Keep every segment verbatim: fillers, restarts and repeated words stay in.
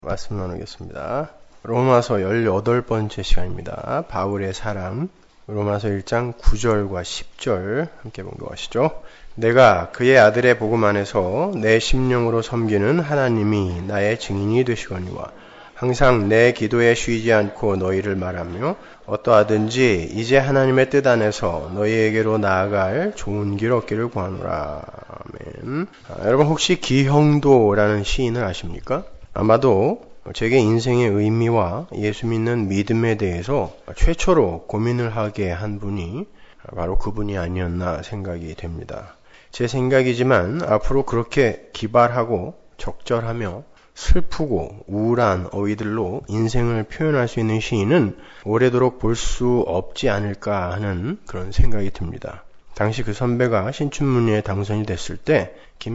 말씀 나누겠습니다. 로마서 열여덟 번째 시간입니다. 바울의 사랑. 로마서 일 장 구 절과 십 절 함께 봉독하시죠. 내가 그의 아들의 복음 안에서 내 심령으로 섬기는 하나님이 나의 증인이 되시거니와 항상 내 기도에 쉬지 않고 너희를 말하며 어떠하든지 이제 하나님의 뜻 안에서 너희에게로 나아갈 좋은 길 얻기를 구하노라. 아멘. 아, 여러분 혹시 기형도라는 시인을 아십니까? 아마도 제게 인생의 의미와 예수 믿는 믿음에 대해서 최초로 고민을 하게 한 분이 바로 그분이 아니었나 생각이 됩니다. 제 생각이지만 앞으로 그렇게 기발하고 적절하며 슬프고 우울한 어휘들로 인생을 표현할 수 있는 시인은 오래도록 볼 수 없지 않을까 하는 그런 생각이 듭니다. 당시 그 선배가 신춘문예에 당선이 됐을 때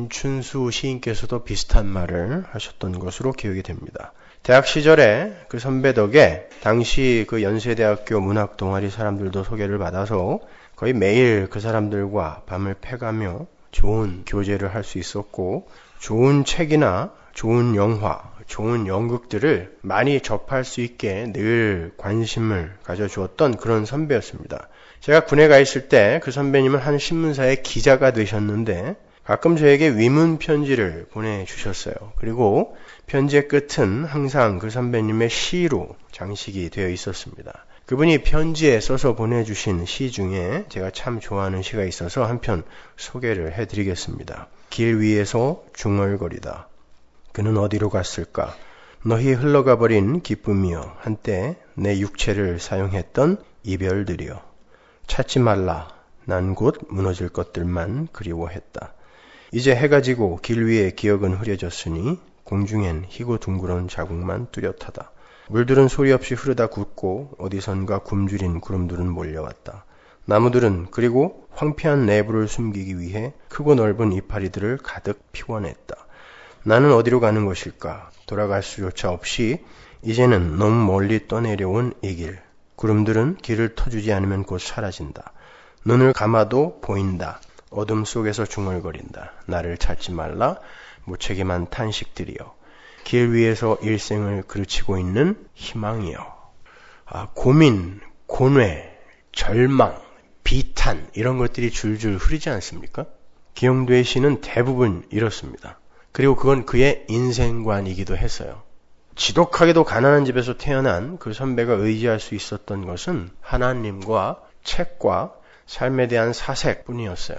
김춘수 시인께서도 비슷한 말을 하셨던 것으로 기억이 됩니다. 대학 시절에 그 선배 덕에 당시 그 연세대학교 문학 동아리 사람들도 소개를 받아서 거의 매일 그 사람들과 밤을 패가며 좋은 교제를 할 수 있었고 좋은 책이나 좋은 영화, 좋은 연극들을 많이 접할 수 있게 늘 관심을 가져주었던 그런 선배였습니다. 제가 군에 가 있을 때 그 선배님은 한 신문사의 기자가 되셨는데 가끔 저에게 위문 편지를 보내주셨어요. 그리고 편지의 끝은 항상 그 선배님의 시로 장식이 되어 있었습니다. 그분이 편지에 써서 보내주신 시 중에 제가 참 좋아하는 시가 있어서 한 편 소개를 해드리겠습니다. 길 위에서 중얼거리다. 그는 어디로 갔을까? 너희 흘러가 버린 기쁨이여 한때 내 육체를 사용했던 이별들이여 찾지 말라. 난 곧 무너질 것들만 그리워했다. 이제 해가 지고 길 위에 기억은 흐려졌으니 공중엔 희고 둥그런 자국만 뚜렷하다. 물들은 소리 없이 흐르다 굳고 어디선가 굶주린 구름들은 몰려왔다. 나무들은 그리고 황폐한 내부를 숨기기 위해 크고 넓은 이파리들을 가득 피워냈다. 나는 어디로 가는 것일까? 돌아갈 수조차 없이 이제는 너무 멀리 떠내려온 이 길. 구름들은 길을 터주지 않으면 곧 사라진다. 눈을 감아도 보인다. 어둠 속에서 중얼거린다. 나를 찾지 말라. 무책임한 탄식들이여. 길 위에서 일생을 그르치고 있는 희망이여. 아, 고민, 고뇌, 절망, 비탄 이런 것들이 줄줄 흐르지 않습니까? 기영도의 시는 대부분 이렇습니다. 그리고 그건 그의 인생관이기도 했어요. 지독하게도 가난한 집에서 태어난 그 선배가 의지할 수 있었던 것은 하나님과 책과 삶에 대한 사색뿐이었어요.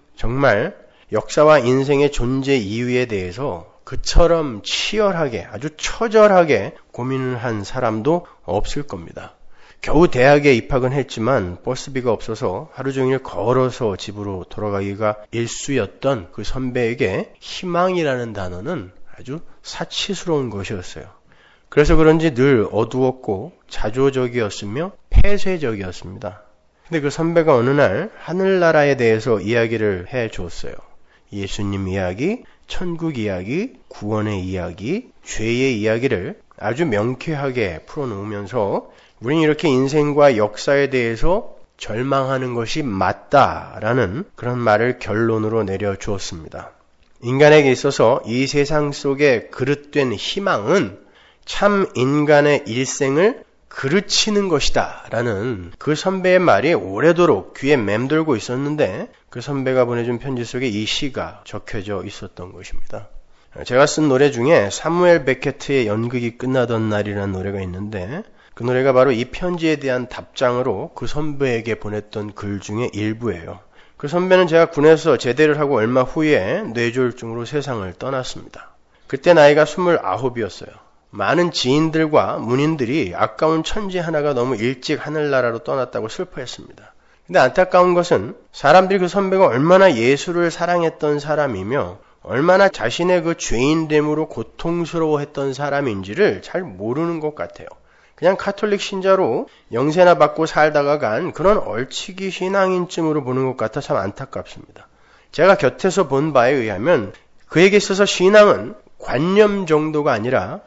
정말 역사와 인생의 존재 이유에 대해서 그처럼 치열하게 아주 처절하게 고민을 한 사람도 없을 겁니다. 겨우 대학에 입학은 했지만 버스비가 없어서 하루 종일 걸어서 집으로 돌아가기가 일쑤였던 그 선배에게 희망이라는 단어는 아주 사치스러운 것이었어요. 그래서 그런지 늘 어두웠고 자조적이었으며 폐쇄적이었습니다. 근데 그 선배가 어느 날 하늘나라에 대해서 이야기를 해줬어요. 예수님 이야기, 천국 이야기, 구원의 이야기, 죄의 이야기를 아주 명쾌하게 풀어놓으면서 우리는 이렇게 인생과 역사에 대해서 절망하는 것이 맞다라는 그런 말을 결론으로 내려주었습니다. 인간에게 있어서 이 세상 속에 그릇된 희망은 참 인간의 일생을 그르치는 것이다 라는 그 선배의 말이 오래도록 귀에 맴돌고 있었는데 그 선배가 보내준 편지 속에 이 시가 적혀져 있었던 것입니다. 제가 쓴 노래 중에 사무엘 베케트의 연극이 끝나던 날이라는 노래가 있는데 그 노래가 바로 이 편지에 대한 답장으로 그 선배에게 보냈던 글 중에 일부예요. 그 선배는 제가 군에서 제대를 하고 얼마 후에 뇌졸중으로 세상을 떠났습니다. 그때 나이가 스물아홉이었어요. 많은 지인들과 문인들이 아까운 천지 하나가 너무 일찍 하늘나라로 떠났다고 슬퍼했습니다. 근데 안타까운 것은 사람들이 그 선배가 얼마나 예수를 사랑했던 사람이며 얼마나 자신의 그 죄인됨으로 고통스러워했던 사람인지를 잘 모르는 것 같아요. 그냥 카톨릭 신자로 영세나 받고 살다가 간 그런 얼치기 신앙인쯤으로 보는 것 같아 참 안타깝습니다. 제가 곁에서 본 바에 의하면 그에게 있어서 신앙은 관념 정도가 아니라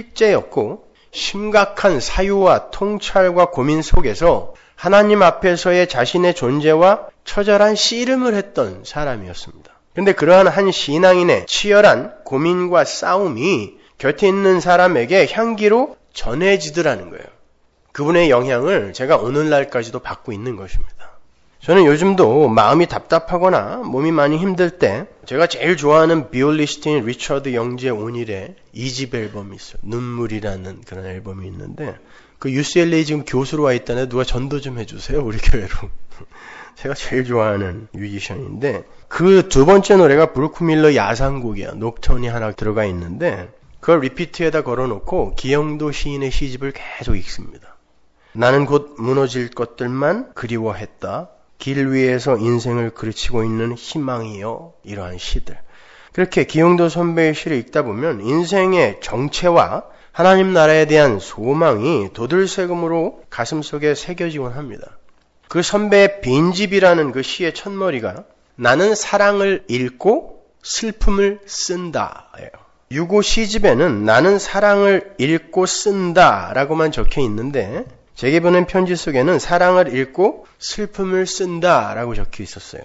실제였고 심각한 사유와 통찰과 고민 속에서 하나님 앞에서의 자신의 존재와 처절한 씨름을 했던 사람이었습니다. 그런데 그러한 한 신앙인의 치열한 고민과 싸움이 곁에 있는 사람에게 향기로 전해지더라는 거예요. 그분의 영향을 제가 오늘날까지도 받고 있는 것입니다. 저는 요즘도 마음이 답답하거나 몸이 많이 힘들 때 제가 제일 좋아하는 비올리스트인 리처드 영지의 온일의 이 집 앨범이 있어요. 눈물이라는 그런 앨범이 있는데 그 유씨엘에이 지금 교수로 와 있다는데 누가 전도 좀 해주세요. 우리 교회로. 제가 제일 좋아하는 뮤지션인데 그 두 번째 노래가 브루크 밀러 야상곡이야. 녹턴이 하나 들어가 있는데 그걸 리피트에다 걸어놓고 기영도 시인의 시집을 계속 읽습니다. 나는 곧 무너질 것들만 그리워했다. 길 위에서 인생을 그르치고 있는 희망이요. 이러한 시들. 그렇게 기영도 선배의 시를 읽다 보면 인생의 정체와 하나님 나라에 대한 소망이 도들새금으로 가슴속에 새겨지곤 합니다. 그 선배의 빈집이라는 그 시의 첫머리가 나는 사랑을 읽고 슬픔을 쓴다 예요. 유고 시집에는 나는 사랑을 읽고 쓴다 라고만 적혀 있는데 제게 보낸 편지 속에는 사랑을 읽고 슬픔을 쓴다 라고 적혀 있었어요.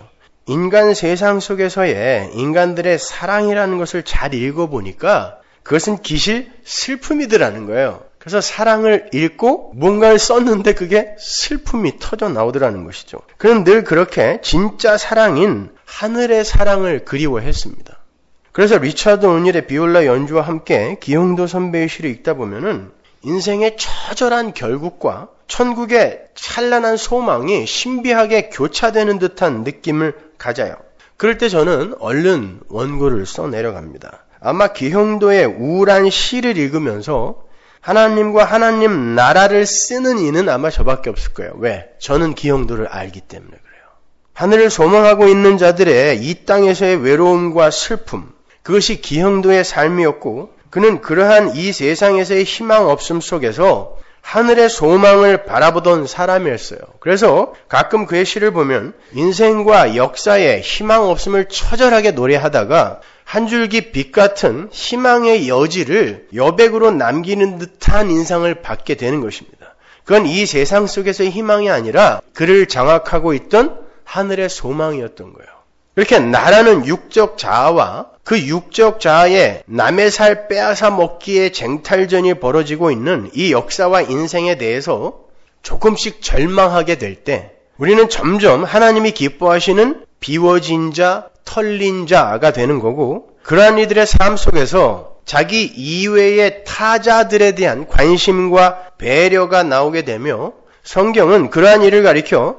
인간 세상 속에서의 인간들의 사랑이라는 것을 잘 읽어보니까 그것은 기실 슬픔이더라는 거예요. 그래서 사랑을 읽고 뭔가를 썼는데 그게 슬픔이 터져 나오더라는 것이죠. 그는 늘 그렇게 진짜 사랑인 하늘의 사랑을 그리워했습니다. 그래서 리차드 오닐의 비올라 연주와 함께 기영도 선배의 시를 읽다 보면은 인생의 처절한 결국과 천국의 찬란한 소망이 신비하게 교차되는 듯한 느낌을 가져요. 그럴 때 저는 얼른 원고를 써 내려갑니다. 아마 기영도의 우울한 시를 읽으면서 하나님과 하나님 나라를 쓰는 이는 아마 저밖에 없을 거예요. 왜? 저는 기영도를 알기 때문에 그래요. 하늘을 소망하고 있는 자들의 이 땅에서의 외로움과 슬픔, 그것이 기영도의 삶이었고 그는 그러한 이 세상에서의 희망 없음 속에서 하늘의 소망을 바라보던 사람이었어요. 그래서 가끔 그의 시를 보면 인생과 역사의 희망 없음을 처절하게 노래하다가 한 줄기 빛 같은 희망의 여지를 여백으로 남기는 듯한 인상을 받게 되는 것입니다. 그건 이 세상 속에서의 희망이 아니라 그를 장악하고 있던 하늘의 소망이었던 거예요. 이렇게 나라는 육적 자아와 그 육적 자아의 남의 살 빼앗아 먹기의 쟁탈전이 벌어지고 있는 이 역사와 인생에 대해서 조금씩 절망하게 될 때 우리는 점점 하나님이 기뻐하시는 비워진 자, 털린 자가 되는 거고 그러한 이들의 삶 속에서 자기 이외의 타자들에 대한 관심과 배려가 나오게 되며 성경은 그러한 일을 가리켜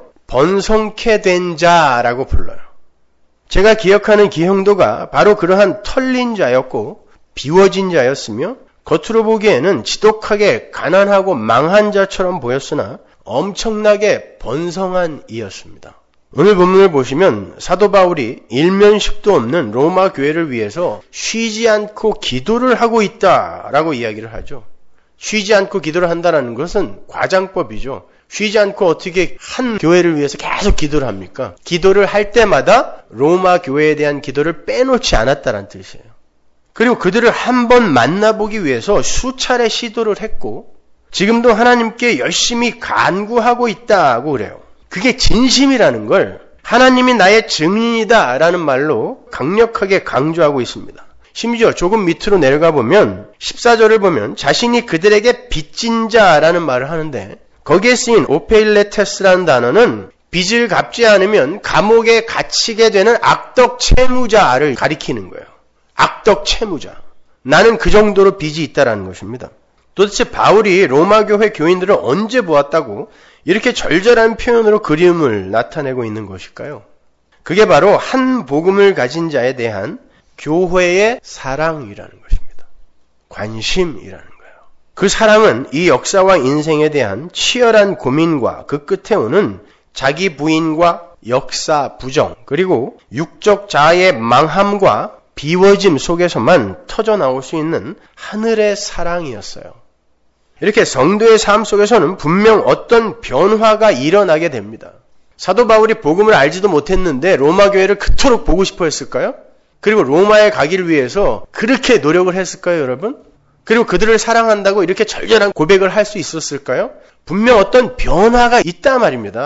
번성케 된 자라고 불러요. 제가 기억하는 기형도가 바로 그러한 털린 자였고 비워진 자였으며 겉으로 보기에는 지독하게 가난하고 망한 자처럼 보였으나 엄청나게 번성한 이였습니다. 오늘 본문을 보시면 사도 바울이 일면식도 없는 로마 교회를 위해서 쉬지 않고 기도를 하고 있다라고 이야기를 하죠. 쉬지 않고 기도를 한다는 것은 과장법이죠. 쉬지 않고 어떻게 한 교회를 위해서 계속 기도를 합니까? 기도를 할 때마다 로마 교회에 대한 기도를 빼놓지 않았다는 뜻이에요. 그리고 그들을 한번 만나보기 위해서 수차례 시도를 했고 지금도 하나님께 열심히 간구하고 있다고 그래요. 그게 진심이라는 걸 하나님이 나의 증인이다 라는 말로 강력하게 강조하고 있습니다. 심지어 조금 밑으로 내려가 보면 십사 절을 보면 자신이 그들에게 빚진 자라는 말을 하는데 거기에 쓰인 오페일레테스라는 단어는 빚을 갚지 않으면 감옥에 갇히게 되는 악덕 채무자를 가리키는 거예요. 악덕 채무자. 나는 그 정도로 빚이 있다라는 것입니다. 도대체 바울이 로마 교회 교인들을 언제 보았다고 이렇게 절절한 표현으로 그림을 나타내고 있는 것일까요? 그게 바로 한 복음을 가진 자에 대한 교회의 사랑이라는 것입니다. 관심이라는 거예요. 그 사랑은 이 역사와 인생에 대한 치열한 고민과 그 끝에 오는 자기 부인과 역사 부정 그리고 육적 자아의 망함과 비워짐 속에서만 터져나올 수 있는 하늘의 사랑이었어요. 이렇게 성도의 삶 속에서는 분명 어떤 변화가 일어나게 됩니다. 사도 바울이 복음을 알지도 못했는데 로마 교회를 그토록 보고 싶어 했을까요? 그리고 로마에 가기를 위해서 그렇게 노력을 했을까요, 여러분? 그리고 그들을 사랑한다고 이렇게 절절한 고백을 할 수 있었을까요? 분명 어떤 변화가 있단 말입니다.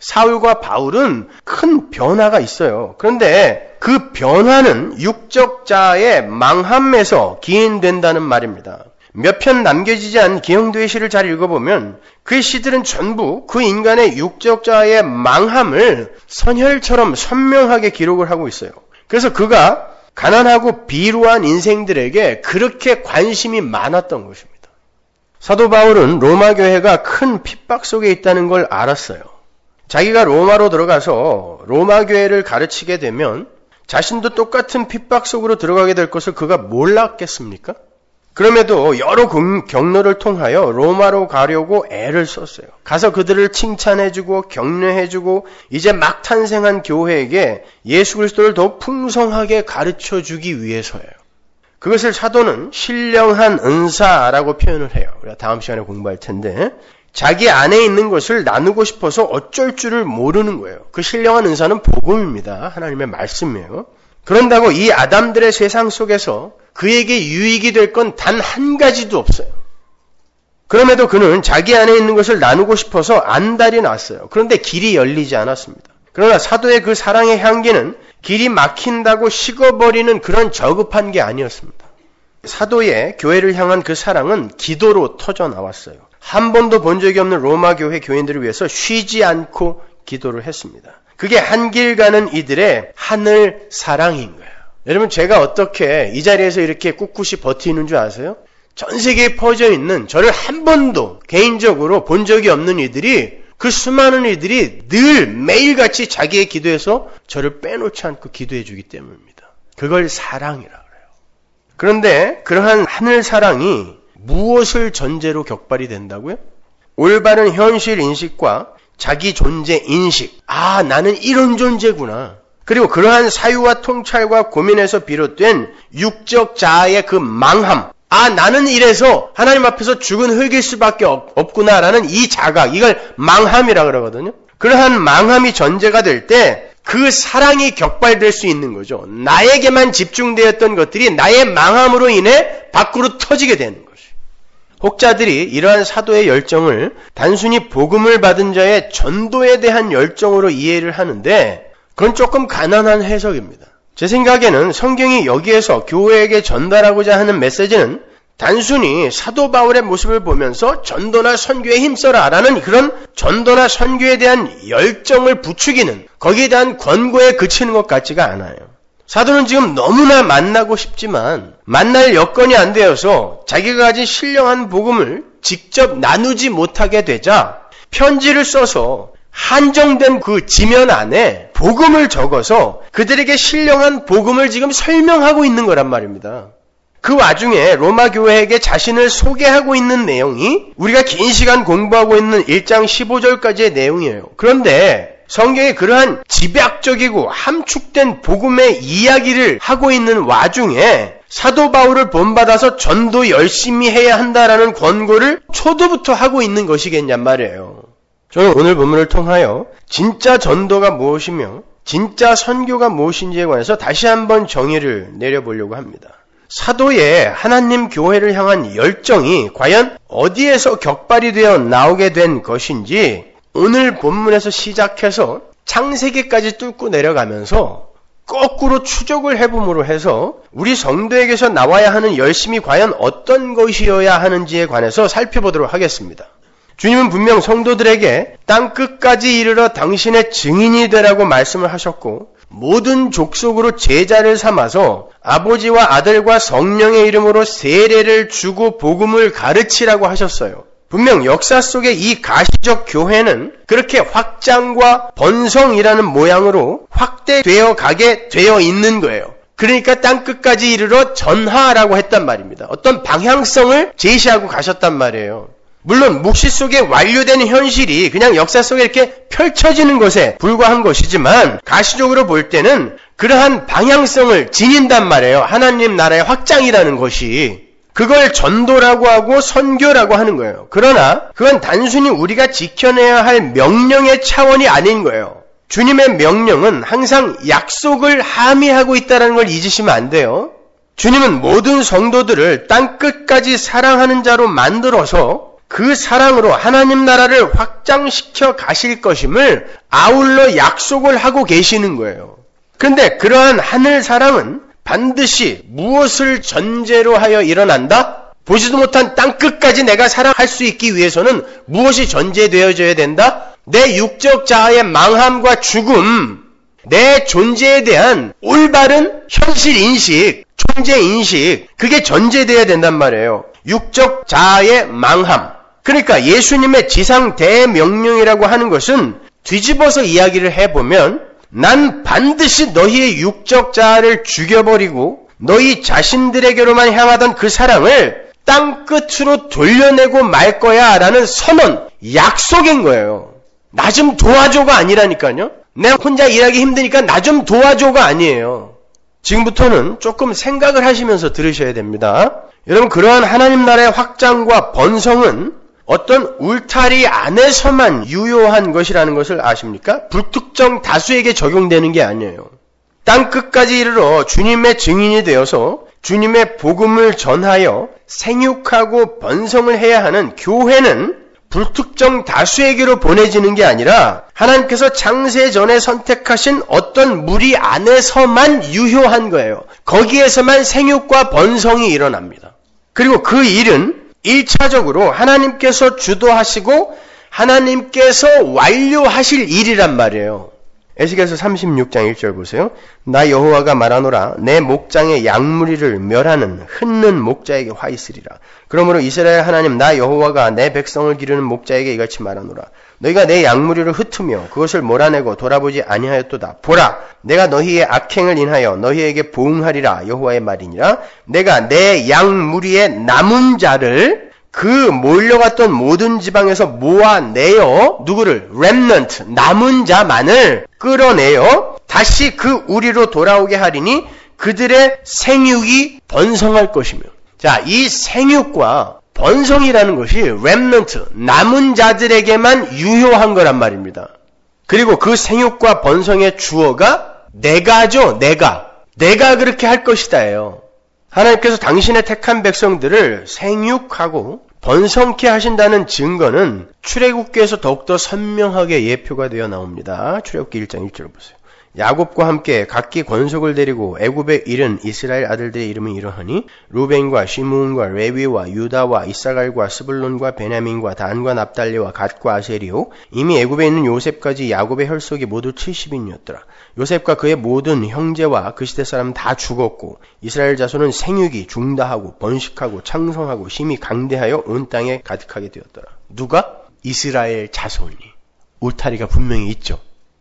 사울과 바울은 큰 변화가 있어요. 그런데 그 변화는 육적 자의 망함에서 기인된다는 말입니다. 몇 편 남겨지지 않은 기영도의 시를 잘 읽어보면 그 시들은 전부 그 인간의 육적 자의 망함을 선혈처럼 선명하게 기록을 하고 있어요. 그래서 그가 가난하고 비루한 인생들에게 그렇게 관심이 많았던 것입니다. 사도 바울은 로마 교회가 큰 핍박 속에 있다는 걸 알았어요. 자기가 로마로 들어가서 로마 교회를 가르치게 되면 자신도 똑같은 핍박 속으로 들어가게 될 것을 그가 몰랐겠습니까? 그럼에도 여러 경로를 통하여 로마로 가려고 애를 썼어요. 가서 그들을 칭찬해주고 격려해주고 이제 막 탄생한 교회에게 예수 그리스도를 더욱 풍성하게 가르쳐주기 위해서예요. 그것을 사도는 신령한 은사라고 표현을 해요. 우리가 다음 시간에 공부할 텐데 자기 안에 있는 것을 나누고 싶어서 어쩔 줄을 모르는 거예요. 그 신령한 은사는 복음입니다. 하나님의 말씀이에요. 그런다고 이 아담들의 세상 속에서 그에게 유익이 될 건 단 한 가지도 없어요. 그럼에도 그는 자기 안에 있는 것을 나누고 싶어서 안달이 났어요. 그런데 길이 열리지 않았습니다. 그러나 사도의 그 사랑의 향기는 길이 막힌다고 식어버리는 그런 저급한 게 아니었습니다. 사도의 교회를 향한 그 사랑은 기도로 터져 나왔어요. 한 번도 본 적이 없는 로마 교회 교인들을 위해서 쉬지 않고 기도를 했습니다. 그게 한 길 가는 이들의 하늘 사랑인 거예요. 여러분, 제가 어떻게 이 자리에서 이렇게 꿋꿋이 버티는 줄 아세요? 전 세계에 퍼져 있는 저를 한 번도 개인적으로 본 적이 없는 이들이, 그 수많은 이들이 늘 매일같이 자기의 기도에서 저를 빼놓지 않고 기도해 주기 때문입니다. 그걸 사랑이라 그래요. 그런데 그러한 하늘 사랑이 무엇을 전제로 격발이 된다고요? 올바른 현실 인식과 자기 존재 인식. 아, 나는 이런 존재구나. 그리고 그러한 사유와 통찰과 고민에서 비롯된 육적 자아의 그 망함. 아, 나는 이래서 하나님 앞에서 죽은 흙일 수밖에 없구나라는 이 자각. 이걸 망함이라 그러거든요. 그러한 망함이 전제가 될 때 그 사랑이 격발될 수 있는 거죠. 나에게만 집중되었던 것들이 나의 망함으로 인해 밖으로 터지게 되는 것이. 혹자들이 이러한 사도의 열정을 단순히 복음을 받은 자의 전도에 대한 열정으로 이해를 하는데 그건 조금 가난한 해석입니다. 제 생각에는 성경이 여기에서 교회에게 전달하고자 하는 메시지는 단순히 사도 바울의 모습을 보면서 전도나 선교에 힘써라 라는 그런 전도나 선교에 대한 열정을 부추기는, 거기에 대한 권고에 그치는 것 같지가 않아요. 사도는 지금 너무나 만나고 싶지만 만날 여건이 안 되어서 자기가 가진 신령한 복음을 직접 나누지 못하게 되자 편지를 써서 한정된 그 지면 안에 복음을 적어서 그들에게 신령한 복음을 지금 설명하고 있는 거란 말입니다. 그 와중에 로마 교회에게 자신을 소개하고 있는 내용이 우리가 긴 시간 공부하고 있는 일 장 십오 절까지의 내용이에요. 그런데 성경에 그러한 집약적이고 함축된 복음의 이야기를 하고 있는 와중에 사도 바울을 본받아서 전도 열심히 해야 한다라는 권고를 초두부터 하고 있는 것이겠냔 말이에요. 저는 오늘 본문을 통하여 진짜 전도가 무엇이며 진짜 선교가 무엇인지에 관해서 다시 한번 정의를 내려보려고 합니다. 사도의 하나님 교회를 향한 열정이 과연 어디에서 격발이 되어 나오게 된 것인지 오늘 본문에서 시작해서 창세기까지 뚫고 내려가면서 거꾸로 추적을 해봄으로 해서 우리 성도에게서 나와야 하는 열심이 과연 어떤 것이어야 하는지에 관해서 살펴보도록 하겠습니다. 주님은 분명 성도들에게 땅 끝까지 이르러 당신의 증인이 되라고 말씀을 하셨고 모든 족속으로 제자를 삼아서 아버지와 아들과 성령의 이름으로 세례를 주고 복음을 가르치라고 하셨어요. 분명 역사 속의 이 가시적 교회는 그렇게 확장과 번성이라는 모양으로 확대되어 가게 되어 있는 거예요. 그러니까 땅 끝까지 이르러 전하라고 했단 말입니다. 어떤 방향성을 제시하고 가셨단 말이에요. 물론 묵시 속에 완료된 현실이 그냥 역사 속에 이렇게 펼쳐지는 것에 불과한 것이지만 가시적으로 볼 때는 그러한 방향성을 지닌단 말이에요. 하나님 나라의 확장이라는 것이. 그걸 전도라고 하고 선교라고 하는 거예요. 그러나 그건 단순히 우리가 지켜내야 할 명령의 차원이 아닌 거예요. 주님의 명령은 항상 약속을 함의하고 있다는 걸 잊으시면 안 돼요. 주님은 모든 성도들을 땅 끝까지 사랑하는 자로 만들어서 그 사랑으로 하나님 나라를 확장시켜 가실 것임을 아울러 약속을 하고 계시는 거예요. 그런데 그러한 하늘 사랑은 반드시 무엇을 전제로 하여 일어난다? 보지도 못한 땅끝까지 내가 사랑할 수 있기 위해서는 무엇이 전제되어져야 된다? 내 육적 자아의 망함과 죽음, 내 존재에 대한 올바른 현실 인식, 존재 인식, 그게 전제되어야 된단 말이에요. 육적 자아의 망함. 그러니까 예수님의 지상 대명령이라고 하는 것은 뒤집어서 이야기를 해보면 난 반드시 너희의 육적 자아를 죽여버리고 너희 자신들에게로만 향하던 그 사랑을 땅 끝으로 돌려내고 말 거야 라는 선언, 약속인 거예요. 나 좀 도와줘가 아니라니까요. 내가 혼자 일하기 힘드니까 나 좀 도와줘가 아니에요. 지금부터는 조금 생각을 하시면서 들으셔야 됩니다. 여러분, 그러한 하나님 나라의 확장과 번성은 어떤 울타리 안에서만 유효한 것이라는 것을 아십니까? 불특정 다수에게 적용되는 게 아니에요. 땅끝까지 이르러 주님의 증인이 되어서 주님의 복음을 전하여 생육하고 번성을 해야 하는 교회는 불특정 다수에게로 보내지는 게 아니라 하나님께서 창세 전에 선택하신 어떤 무리 안에서만 유효한 거예요. 거기에서만 생육과 번성이 일어납니다. 그리고 그 일은 일차적으로 하나님께서 주도하시고 하나님께서 완료하실 일이란 말이에요. 에스겔서 삼십육 장 일 절 보세요. 나 여호와가 말하노라 내 목장의 양무리를 멸하는 흩는 목자에게 화 있으리라. 그러므로 이스라엘 하나님 나 여호와가 내 백성을 기르는 목자에게 이같이 말하노라. 너희가 내 양무리를 흩으며 그것을 몰아내고 돌아보지 아니하였도다. 보라, 내가 너희의 악행을 인하여 너희에게 보응하리라. 여호와의 말이니라. 내가 내 양무리의 남은 자를 그 몰려갔던 모든 지방에서 모아내어 누구를? 렘넌트, 남은 자만을 끌어내어 다시 그 우리로 돌아오게 하리니 그들의 생육이 번성할 것이며. 자, 이 생육과 번성이라는 것이 렘넌트, 남은 자들에게만 유효한 거란 말입니다. 그리고 그 생육과 번성의 주어가 내가죠, 내가. 내가 그렇게 할 것이다예요. 하나님께서 당신의 택한 백성들을 생육하고 번성케 하신다는 증거는 출애굽기에서 더욱더 선명하게 예표가 되어 나옵니다. 출애굽기 일 장 일 절 보세요. 야곱과 함께 각기 권속을 데리고 애굽에 이른 이스라엘 아들들의 이름은 이러하니 루벤과 시므온과 레위와 유다와 이사갈과 스불론과 베냐민과 단과 납달리와 갓과 아세리요 이미 애굽에 있는 요셉까지 야곱의 혈속이 모두 칠십인이었더라. 요셉과 그의 모든 형제와 그 시대 사람은 다 죽었고 이스라엘 자손은 생육이 중다하고 번식하고 창성하고 심히 강대하여 온 땅에 가득하게 되었더라. 누가? 이스라엘 자손이. 울타리가 분명히 있죠.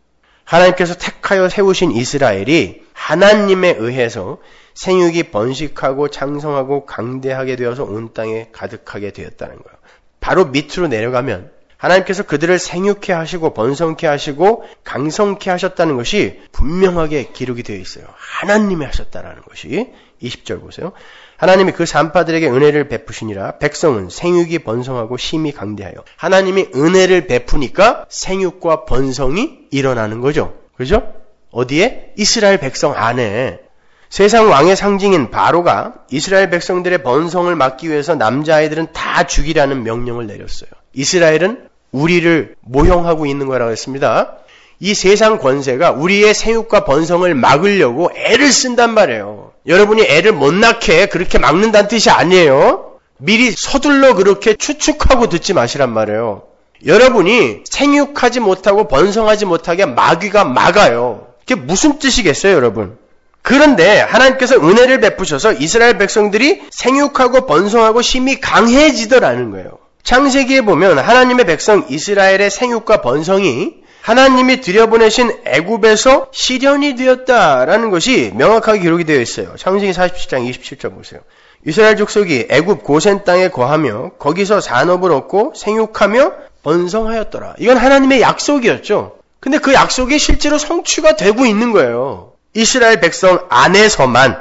하나님께서 택하여 세우신 이스라엘이 하나님에 의해서 생육이 번식하고 창성하고 강대하게 되어서 온 땅에 가득하게 되었다는 거예요. 바로 밑으로 내려가면 하나님께서 그들을 생육케 하시고 번성케 하시고 강성케 하셨다는 것이 분명하게 기록이 되어 있어요. 하나님이 하셨다라는 것이. 이십 절 보세요. 하나님이 그 산파들에게 은혜를 베푸시니라. 백성은 생육이 번성하고 심히 강대하여. 하나님이 은혜를 베푸니까 생육과 번성이 일어나는 거죠. 그죠? 어디에? 이스라엘 백성 안에. 세상 왕의 상징인 바로가 이스라엘 백성들의 번성을 막기 위해서 남자아이들은 다 죽이라는 명령을 내렸어요. 이스라엘은 우리를 모형하고 있는 거라고 했습니다. 이 세상 권세가 우리의 생육과 번성을 막으려고 애를 쓴단 말이에요. 여러분이 애를 못 낳게 그렇게 막는다는 뜻이 아니에요. 미리 서둘러 그렇게 추측하고 듣지 마시란 말이에요. 여러분이 생육하지 못하고 번성하지 못하게 마귀가 막아요. 그게 무슨 뜻이겠어요, 여러분? 그런데 하나님께서 은혜를 베푸셔서 이스라엘 백성들이 생육하고 번성하고 심히 강해지더라는 거예요. 창세기에 보면 하나님의 백성 이스라엘의 생육과 번성이 하나님이 들여보내신 애굽에서 실현이 되었다라는 것이 명확하게 기록이 되어 있어요. 창세기 사십칠 장 이십칠 절 보세요. 이스라엘 족속이 애굽 고센 땅에 거하며 거기서 산업을 얻고 생육하며 번성하였더라. 이건 하나님의 약속이었죠. 근데 그 약속이 실제로 성취가 되고 있는 거예요. 이스라엘 백성 안에서만.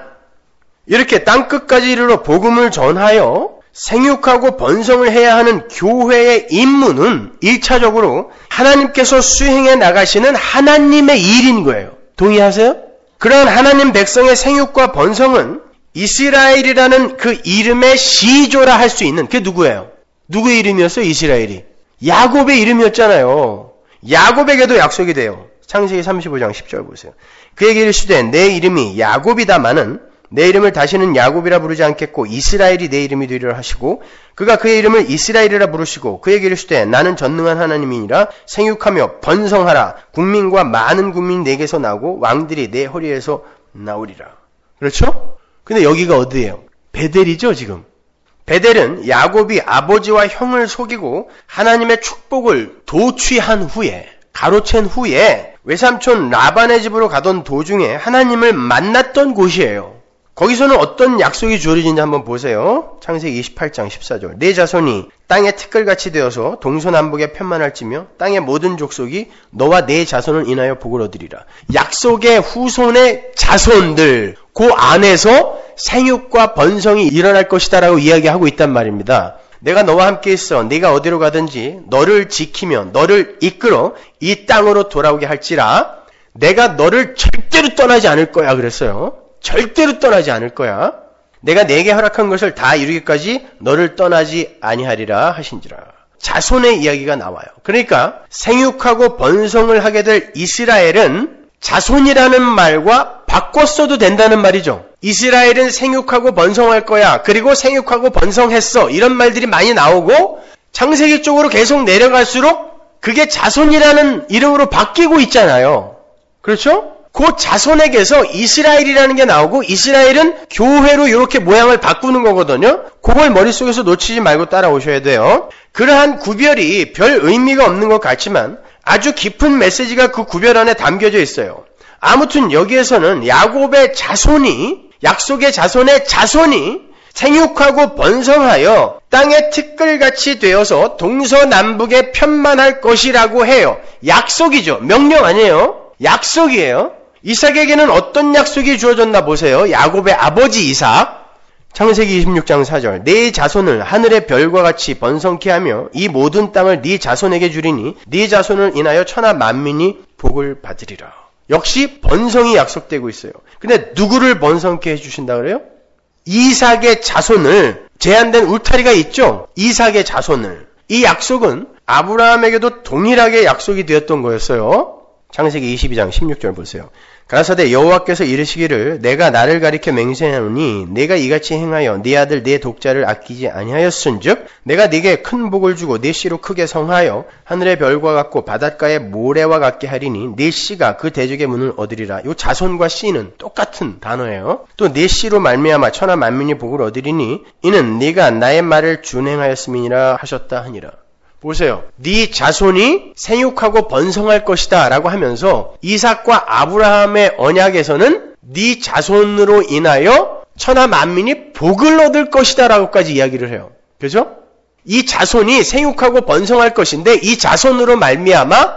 이렇게 땅끝까지 이르러 복음을 전하여 생육하고 번성을 해야 하는 교회의 임무는 일차적으로 하나님께서 수행해 나가시는 하나님의 일인 거예요. 동의하세요? 그러한 하나님 백성의 생육과 번성은 이스라엘이라는 그 이름의 시조라 할 수 있는 그게 누구예요? 누구의 이름이었어요? 이스라엘이. 야곱의 이름이었잖아요. 야곱에게도 약속이 돼요. 창세기 삼십오 장 십 절 보세요. 그에게 이르시되 내 이름이 야곱이다마는 내 이름을 다시는 야곱이라 부르지 않겠고 이스라엘이 내 이름이 되리라 하시고 그가 그의 이름을 이스라엘이라 부르시고 그에게 이르시되 나는 전능한 하나님이니라 생육하며 번성하라 국민과 많은 국민이 내게서 나오고 왕들이 내 허리에서 나오리라. 그렇죠? 근데 여기가 어디예요? 베델이죠 지금. 베델은 야곱이 아버지와 형을 속이고 하나님의 축복을 도취한 후에 가로챈 후에 외삼촌 라반의 집으로 가던 도중에 하나님을 만났던 곳이에요. 거기서는 어떤 약속이 주어지는지 한번 보세요. 창세기 이십팔 장 십사 절. 내 자손이 땅의 티끌같이 되어서 동서남북에 편만할지며 땅의 모든 족속이 너와 내 자손을 인하여 복을 얻으리라. 약속의 후손의 자손들, 그 안에서 생육과 번성이 일어날 것이다 라고 이야기하고 있단 말입니다. 내가 너와 함께 있어 네가 어디로 가든지 너를 지키며 너를 이끌어 이 땅으로 돌아오게 할지라 내가 너를 절대로 떠나지 않을 거야 그랬어요. 절대로 떠나지 않을 거야. 내가 내게 허락한 것을 다 이루기까지 너를 떠나지 아니하리라 하신지라. 자손의 이야기가 나와요. 그러니까 생육하고 번성을 하게 될 이스라엘은 자손이라는 말과 바꿔 써도 된다는 말이죠. 이스라엘은 생육하고 번성할 거야. 그리고 생육하고 번성했어. 이런 말들이 많이 나오고 창세기 쪽으로 계속 내려갈수록 그게 자손이라는 이름으로 바뀌고 있잖아요. 그렇죠? 그 자손에게서 이스라엘이라는 게 나오고 이스라엘은 교회로 이렇게 모양을 바꾸는 거거든요. 그걸 머릿속에서 놓치지 말고 따라오셔야 돼요. 그러한 구별이 별 의미가 없는 것 같지만 아주 깊은 메시지가 그 구별 안에 담겨져 있어요. 아무튼 여기에서는 야곱의 자손이 약속의 자손의 자손이 생육하고 번성하여 땅의 티끌같이 되어서 동서남북에 편만할 것이라고 해요. 약속이죠. 명령 아니에요. 약속이에요. 이삭에게는 어떤 약속이 주어졌나 보세요. 야곱의 아버지 이삭. 창세기 이십육 장 사 절. 네 자손을 하늘의 별과 같이 번성케 하며 이 모든 땅을 네 자손에게 주리니 네 자손을 인하여 천하 만민이 복을 받으리라. 역시 번성이 약속되고 있어요. 근데 누구를 번성케 해주신다 그래요? 이삭의 자손을, 제한된 울타리가 있죠? 이삭의 자손을. 이 약속은 아브라함에게도 동일하게 약속이 되었던 거였어요. 창세기 이십이 장 십육 절 보세요. 가라사대 여호와께서 이르시기를 내가 나를 가리켜 맹세하노니 내가 이같이 행하여 네 아들 네 독자를 아끼지 아니하였은즉 내가 네게 큰 복을 주고 네 씨로 크게 성하여 하늘의 별과 같고 바닷가의 모래와 같게 하리니 네 씨가 그 대적의 문을 얻으리라. 요 자손과 씨는 똑같은 단어예요. 또 네 씨로 말미암아 천하 만민이 복을 얻으리니 이는 네가 나의 말을 준행하였음이니라 하셨다 하니라. 보세요. 네 자손이 생육하고 번성할 것이다 라고 하면서 이삭과 아브라함의 언약에서는 네 자손으로 인하여 천하 만민이 복을 얻을 것이다 라고까지 이야기를 해요. 그죠? 이 자손이 생육하고 번성할 것인데 이 자손으로 말미암아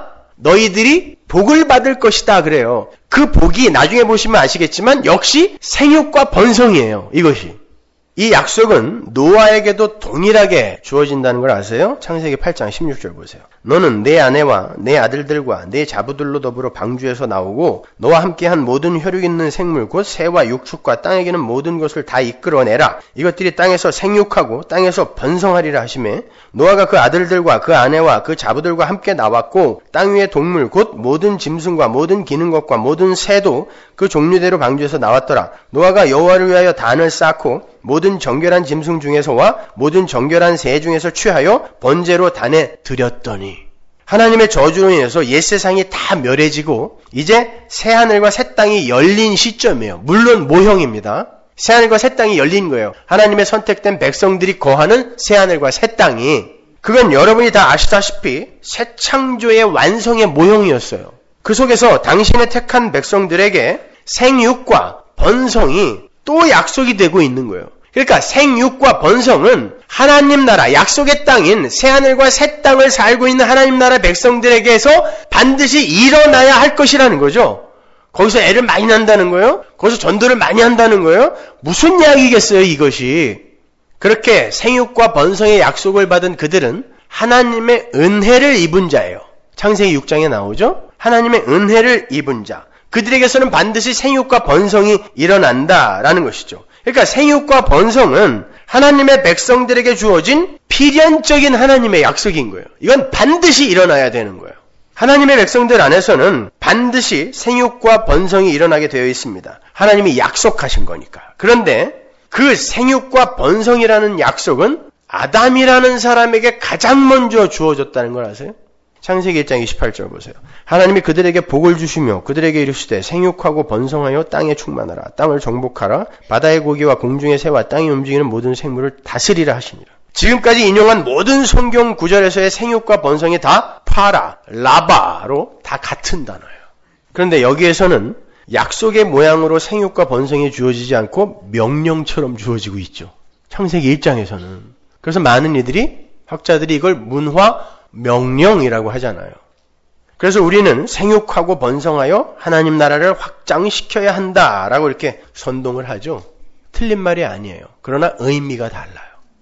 너희들이 복을 받을 것이다 그래요. 그 복이 나중에 보시면 아시겠지만 역시 생육과 번성이에요. 이것이. 이 약속은 노아에게도 동일하게 주어진다는 걸 아세요? 창세기 팔 장 십육 절 보세요. 너는 내 아내와 내 아들들과 내 자부들로 더불어 방주에서 나오고 너와 함께한 모든 혈육 있는 생물 곧 새와 육축과 땅에게는 모든 것을 다 이끌어내라. 이것들이 땅에서 생육하고 땅에서 번성하리라 하시매 노아가 그 아들들과 그 아내와 그 자부들과 함께 나왔고 땅 위의 동물 곧 모든 짐승과 모든 기는 것과 모든 새도 그 종류대로 방주에서 나왔더라. 노아가 여호와를 위하여 단을 쌓고 모든 정결한 짐승 중에서와 모든 정결한 새 중에서 취하여 번제로 단에 드렸더니 하나님의 저주로 인해서 옛세상이 다 멸해지고 이제 새하늘과 새 땅이 열린 시점이에요. 물론 모형입니다. 새하늘과 새 땅이 열린 거예요. 하나님의 선택된 백성들이 거하는 새하늘과 새 땅이. 그건 여러분이 다 아시다시피 새 창조의 완성의 모형이었어요. 그 속에서 당신의 택한 백성들에게 생육과 번성이 또 약속이 되고 있는 거예요. 그러니까 생육과 번성은 하나님 나라, 약속의 땅인 새하늘과 새 땅을 살고 있는 하나님 나라 백성들에게서 반드시 일어나야 할 것이라는 거죠. 거기서 애를 많이 낳는다는 거예요? 거기서 전도를 많이 한다는 거예요? 무슨 이야기겠어요, 이것이? 그렇게 생육과 번성의 약속을 받은 그들은 하나님의 은혜를 입은 자예요. 창세기 육 장에 나오죠? 하나님의 은혜를 입은 자. 그들에게서는 반드시 생육과 번성이 일어난다라는 것이죠. 그러니까 생육과 번성은 하나님의 백성들에게 주어진 필연적인 하나님의 약속인 거예요. 이건 반드시 일어나야 되는 거예요. 하나님의 백성들 안에서는 반드시 생육과 번성이 일어나게 되어 있습니다. 하나님이 약속하신 거니까. 그런데 그 생육과 번성이라는 약속은 아담이라는 사람에게 가장 먼저 주어졌다는 걸 아세요? 창세기 일 장 이십팔 절 보세요. 하나님이 그들에게 복을 주시며 그들에게 이르시되 생육하고 번성하여 땅에 충만하라. 땅을 정복하라. 바다의 고기와 공중의 새와 땅에 움직이는 모든 생물을 다스리라 하시니라. 지금까지 인용한 모든 성경 구절에서의 생육과 번성이 다 파라, 라바로 다 같은 단어예요. 그런데 여기에서는 약속의 모양으로 생육과 번성이 주어지지 않고 명령처럼 주어지고 있죠. 창세기 일 장에서는. 그래서 많은 이들이, 학자들이 이걸 문화 명령이라고 하잖아요. 그래서 우리는 생육하고 번성하여 하나님 나라를 확장시켜야 한다라고 이렇게 선동을 하죠. 틀린 말이 아니에요. 그러나 의미가 달라요.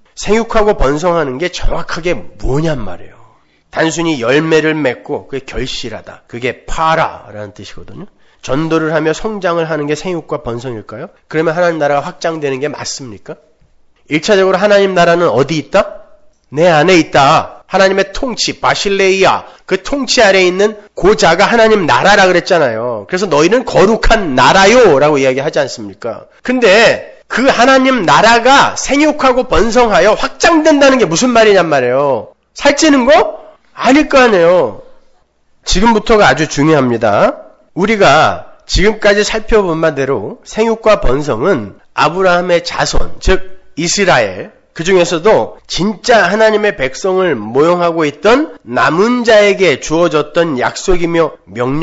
생육하고 번성하는 게 정확하게 뭐냔 말이에요. 단순히 열매를 맺고 그게 결실하다. 그게 파라라는 뜻이거든요. 전도를 하며 성장을 하는 게 생육과 번성일까요? 그러면 하나님 나라가 확장되는 게 맞습니까? 일차적으로 하나님 나라는 어디 있다? 내 안에 있다. 하나님의 통치, 바실레이아, 그 통치 아래에 있는 고자가 하나님 나라라 그랬잖아요. 그래서 너희는 거룩한 나라요 라고 이야기하지 않습니까? 근데 그 하나님 나라가 생육하고 번성하여 확장된다는 게 무슨 말이냔 말이에요. 살찌는 거? 아닐 거 아니에요. 지금부터가 아주 중요합니다. 우리가 지금까지 살펴본 바대로 생육과 번성은 아브라함의 자손, 즉 이스라엘, 그 중에서도 진짜 하나님의 백성을 모형하고 있던 남은 자에게 주어졌던 약속이며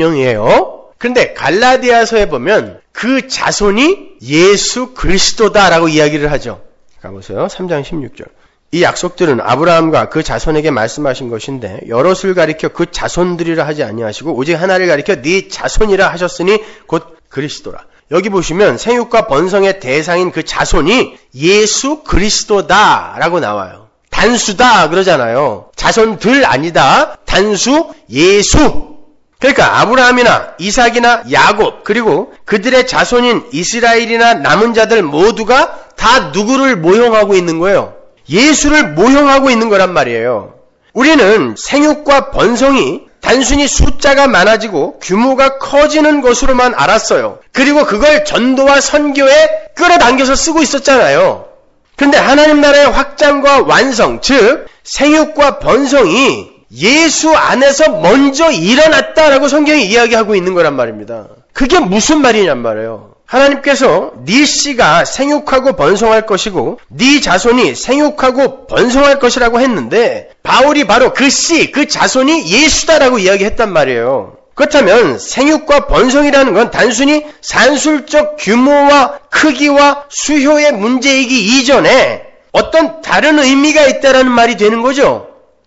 명령이에요. 그런데 갈라디아서에 보면 그 자손이 예수 그리스도다라고 이야기를 하죠. 가보세요. 삼 장 십육 절. 이 약속들은 아브라함과 그 자손에게 말씀하신 것인데 여럿을 가리켜 그 자손들이라 하지 아니하시고 오직 하나를 가리켜 네 자손이라 하셨으니 곧 그리스도라. 여기 보시면 생육과 번성의 대상인 그 자손이 예수 그리스도다라고 나와요. 단수다 그러잖아요. 자손들 아니다. 단수 예수. 그러니까 아브라함이나 이삭이나 야곱 그리고 그들의 자손인 이스라엘이나 남은 자들 모두가 다 누구를 모형하고 있는 거예요? 예수를 모형하고 있는 거란 말이에요. 우리는 생육과 번성이 단순히 숫자가 많아지고 규모가 커지는 것으로만 알았어요. 그리고 그걸 전도와 선교에 끌어당겨서 쓰고 있었잖아요. 그런데 하나님 나라의 확장과 완성, 즉 생육과 번성이 예수 안에서 먼저 일어났다라고 성경이 이야기하고 있는 거란 말입니다. 그게 무슨 말이냔 말이에요. 하나님께서 네 씨가 생육하고 번성할 것이고 네 자손이 생육하고 번성할 것이라고 했는데 바울이 바로 그 씨, 그 자손이 예수다라고 이야기했단 말이에요. 그렇다면 생육과 번성이라는 건 단순히 산술적 규모와 크기와 수효의 문제이기 이전에 어떤 다른 의미가 있다라는 말이 되는 거죠.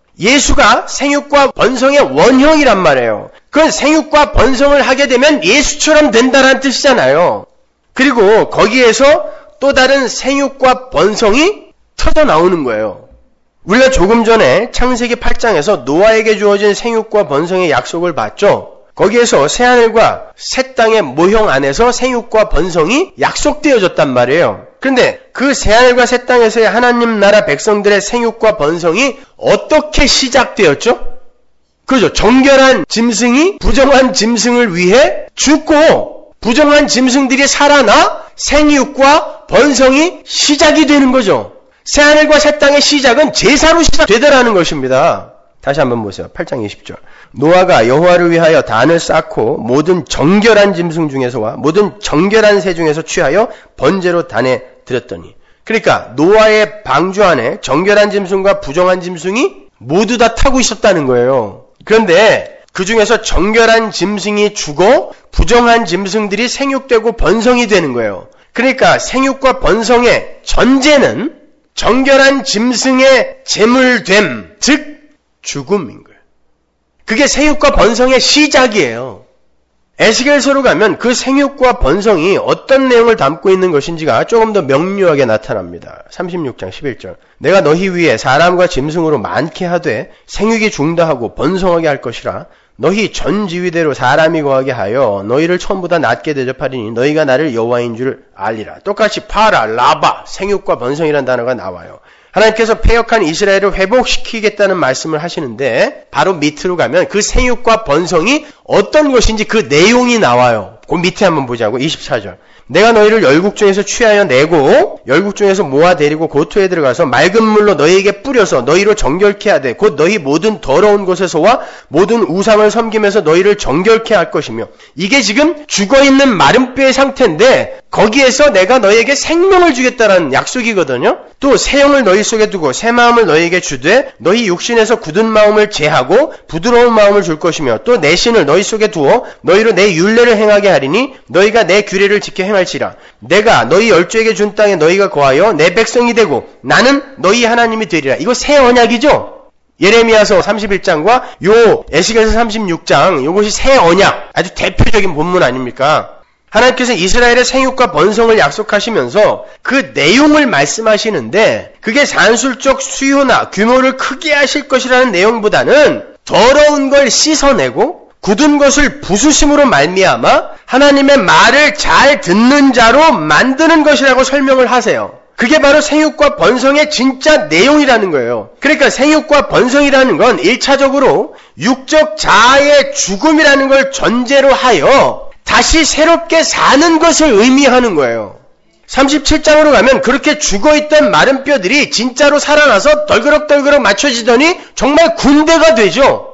예수가 생육과 번성의 원형이란 말이에요. 그건 생육과 번성을 하게 되면 예수처럼 된다는 뜻이잖아요. 그리고 거기에서 또 다른 생육과 번성이 터져 나오는 거예요. 우리가 조금 전에 창세기 팔 장에서 노아에게 주어진 생육과 번성의 약속을 봤죠. 거기에서 새하늘과 새 땅의 모형 안에서 생육과 번성이 약속되어졌단 말이에요. 그런데 그 새하늘과 새 땅에서의 하나님 나라 백성들의 생육과 번성이 어떻게 시작되었죠? 그죠? 정결한 짐승이 부정한 짐승을 위해 죽고 부정한 짐승들이 살아나 생육과 번성이 시작이 되는 거죠. 새하늘과 새 땅의 시작은 제사로 시작되더라는 것입니다. 다시 한번 보세요. 팔 장 이십 절. 노아가 여호와를 위하여 단을 쌓고 모든 정결한 짐승 중에서와 모든 정결한 새 중에서 취하여 번제로 단에 드렸더니. 그러니까 노아의 방주 안에 정결한 짐승과 부정한 짐승이 모두 다 타고 있었다는 거예요. 그런데 그 중에서 정결한 짐승이 죽어 부정한 짐승들이 생육되고 번성이 되는 거예요. 그러니까 생육과 번성의 전제는 정결한 짐승의 제물됨, 즉 죽음인 거예요. 그게 생육과 번성의 시작이에요. 에스겔서로 가면 그 생육과 번성이 어떤 내용을 담고 있는 것인지가 조금 더 명료하게 나타납니다. 삼십육 장 십일 절. 내가 너희 위에 사람과 짐승으로 많게 하되 생육이 중다하고 번성하게 할 것이라. 너희 전 지위대로 사람이 거하게 하여 너희를 처음보다 낮게 대접하리니 너희가 나를 여호와인 줄 알리라. 똑같이 파라, 라바, 생육과 번성이라는 단어가 나와요. 하나님께서 패역한 이스라엘을 회복시키겠다는 말씀을 하시는데 바로 밑으로 가면 그 생육과 번성이 어떤 것인지 그 내용이 나와요. 그 밑에 한번 보자고. 이십사 절. 내가 너희를 열국 중에서 취하여 내고 열국 중에서 모아 데리고 고토에 들어가서 맑은 물로 너희에게 뿌려서 너희로 정결케 하되 곧 너희 모든 더러운 곳에서와 모든 우상을 섬기면서 너희를 정결케 할 것이며 이게 지금 죽어있는 마른 뼈의 상태인데 거기에서 내가 너희에게 생명을 주겠다라는 약속이거든요. 또 새 영을 너희 속에 두고 새 마음을 너희에게 주되 너희 육신에서 굳은 마음을 제하고 부드러운 마음을 줄 것이며 또 내 신을 너희 속에 두어 너희로 내 율례를 행하게 하리니 너희가 내 규례를 지켜 행할지라. 내가 너희 열조에게 준 땅에 너희가 거하여 내 백성이 되고 나는 너희 하나님이 되리라. 이거 새 언약이죠. 예레미야서 삼십일 장과 요 에스겔서 삼십육 장 요것이 새 언약 아주 대표적인 본문 아닙니까? 하나님께서 이스라엘의 생육과 번성을 약속하시면서 그 내용을 말씀하시는데 그게 산술적 수요나 규모를 크게 하실 것이라는 내용보다는 더러운 걸 씻어내고 굳은 것을 부수심으로 말미암아 하나님의 말을 잘 듣는 자로 만드는 것이라고 설명을 하세요. 그게 바로 생육과 번성의 진짜 내용이라는 거예요. 그러니까 생육과 번성이라는 건 일차적으로 육적 자아의 죽음이라는 걸 전제로 하여 다시 새롭게 사는 것을 의미하는 거예요. 삼십칠 장으로 가면 그렇게 죽어있던 마른 뼈들이 진짜로 살아나서 덜그럭덜그럭 맞춰지더니 정말 군대가 되죠.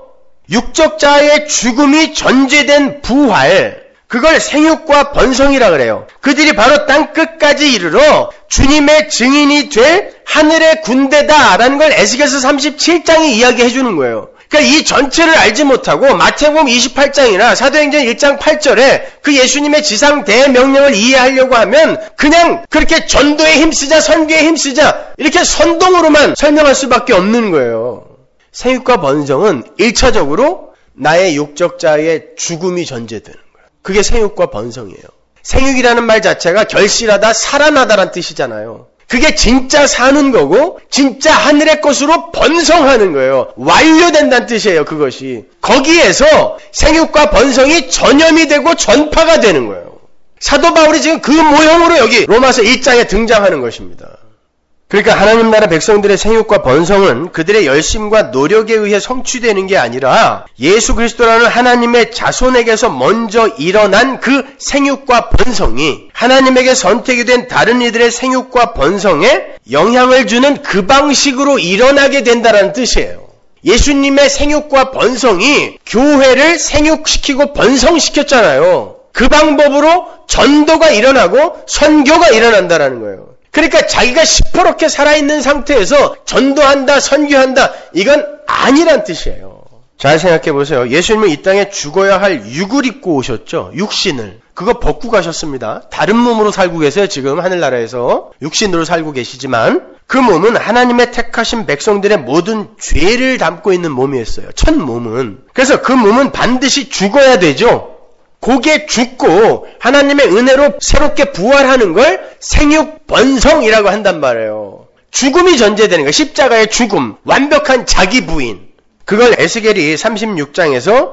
육적 자아의 죽음이 전제된 부활, 그걸 생육과 번성이라 그래요. 그들이 바로 땅끝까지 이르러 주님의 증인이 될 하늘의 군대다라는 걸 에스겔서 삼십칠 장이 이야기해 주는 거예요. 그러니까 이 전체를 알지 못하고 마태복음 이십팔 장이나 사도행전 일 장 팔 절에 그 예수님의 지상 대명령을 이해하려고 하면 그냥 그렇게 전도에 힘쓰자, 선교에 힘쓰자 이렇게 선동으로만 설명할 수밖에 없는 거예요. 생육과 번성은 일차적으로 나의 육적 자의 죽음이 전제되는 거예요. 그게 생육과 번성이에요. 생육이라는 말 자체가 결실하다, 살아나다란 뜻이잖아요. 그게 진짜 사는 거고 진짜 하늘의 것으로 번성하는 거예요. 완료된다는 뜻이에요. 그것이. 거기에서 생육과 번성이 전염이 되고 전파가 되는 거예요. 사도 바울이 지금 그 모형으로 여기 로마서 일 장에 등장하는 것입니다. 그러니까 하나님 나라 백성들의 생육과 번성은 그들의 열심과 노력에 의해 성취되는 게 아니라 예수 그리스도라는 하나님의 자손에게서 먼저 일어난 그 생육과 번성이 하나님에게 선택이 된 다른 이들의 생육과 번성에 영향을 주는 그 방식으로 일어나게 된다는 뜻이에요. 예수님의 생육과 번성이 교회를 생육시키고 번성시켰잖아요. 그 방법으로 전도가 일어나고 선교가 일어난다는 거예요. 그러니까 자기가 시퍼렇게 살아있는 상태에서 전도한다, 선교한다, 이건 아니란 뜻이에요. 잘 생각해 보세요. 예수님은 이 땅에 죽어야 할 육을 입고 오셨죠. 육신을. 그거 벗고 가셨습니다. 다른 몸으로 살고 계세요. 지금 하늘나라에서. 육신으로 살고 계시지만 그 몸은 하나님의 택하신 백성들의 모든 죄를 담고 있는 몸이었어요. 첫 몸은. 그래서 그 몸은 반드시 죽어야 되죠. 고개 죽고 하나님의 은혜로 새롭게 부활하는 걸 생육 번성이라고 한단 말이에요. 죽음이 전제되는 거예요. 십자가의 죽음, 완벽한 자기 부인. 그걸 에스겔이 삼십육 장에서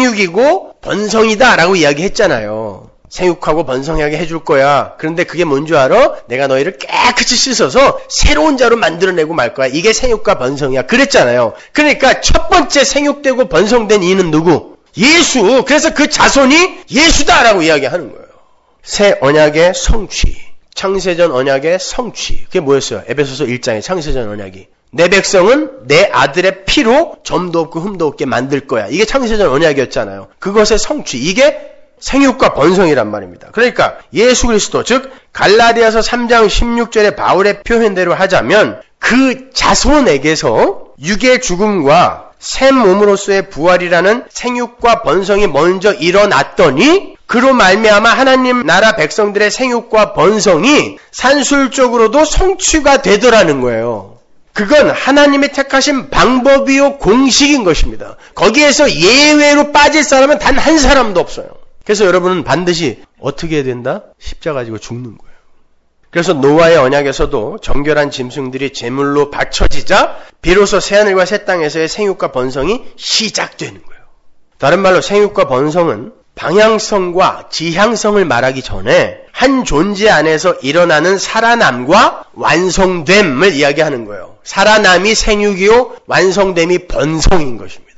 생육이고 번성이다 라고 이야기했잖아요. 생육하고 번성하게 해줄 거야. 그런데 그게 뭔 줄 알아? 내가 너희를 깨끗이 씻어서 새로운 자로 만들어내고 말 거야. 이게 생육과 번성이야. 그랬잖아요. 그러니까 첫 번째 생육되고 번성된 이는 누구? 예수. 그래서 그 자손이 예수다라고 이야기하는 거예요. 새 언약의 성취, 창세전 언약의 성취. 그게 뭐였어요? 에베소서 일 장의 창세전 언약이. 내 백성은 내 아들의 피로 점도 없고 흠도 없게 만들 거야. 이게 창세전 언약이었잖아요. 그것의 성취. 이게 생육과 번성이란 말입니다. 그러니까 예수 그리스도, 즉 갈라디아서 삼 장 십육 절의 바울의 표현대로 하자면 그 자손에게서 육의 죽음과 새 몸으로서의 부활이라는 생육과 번성이 먼저 일어났더니 그로 말미암아 하나님 나라 백성들의 생육과 번성이 산술적으로도 성취가 되더라는 거예요. 그건 하나님이 택하신 방법이요 공식인 것입니다. 거기에서 예외로 빠질 사람은 단 한 사람도 없어요. 그래서 여러분은 반드시 어떻게 해야 된다? 십자가 가지고 죽는 거예요. 그래서 노아의 언약에서도 정결한 짐승들이 제물로 바쳐지자 비로소 새하늘과 새 땅에서의 생육과 번성이 시작되는 거예요. 다른 말로 생육과 번성은 방향성과 지향성을 말하기 전에 한 존재 안에서 일어나는 살아남과 완성됨을 이야기하는 거예요. 살아남이 생육이요, 완성됨이 번성인 것입니다.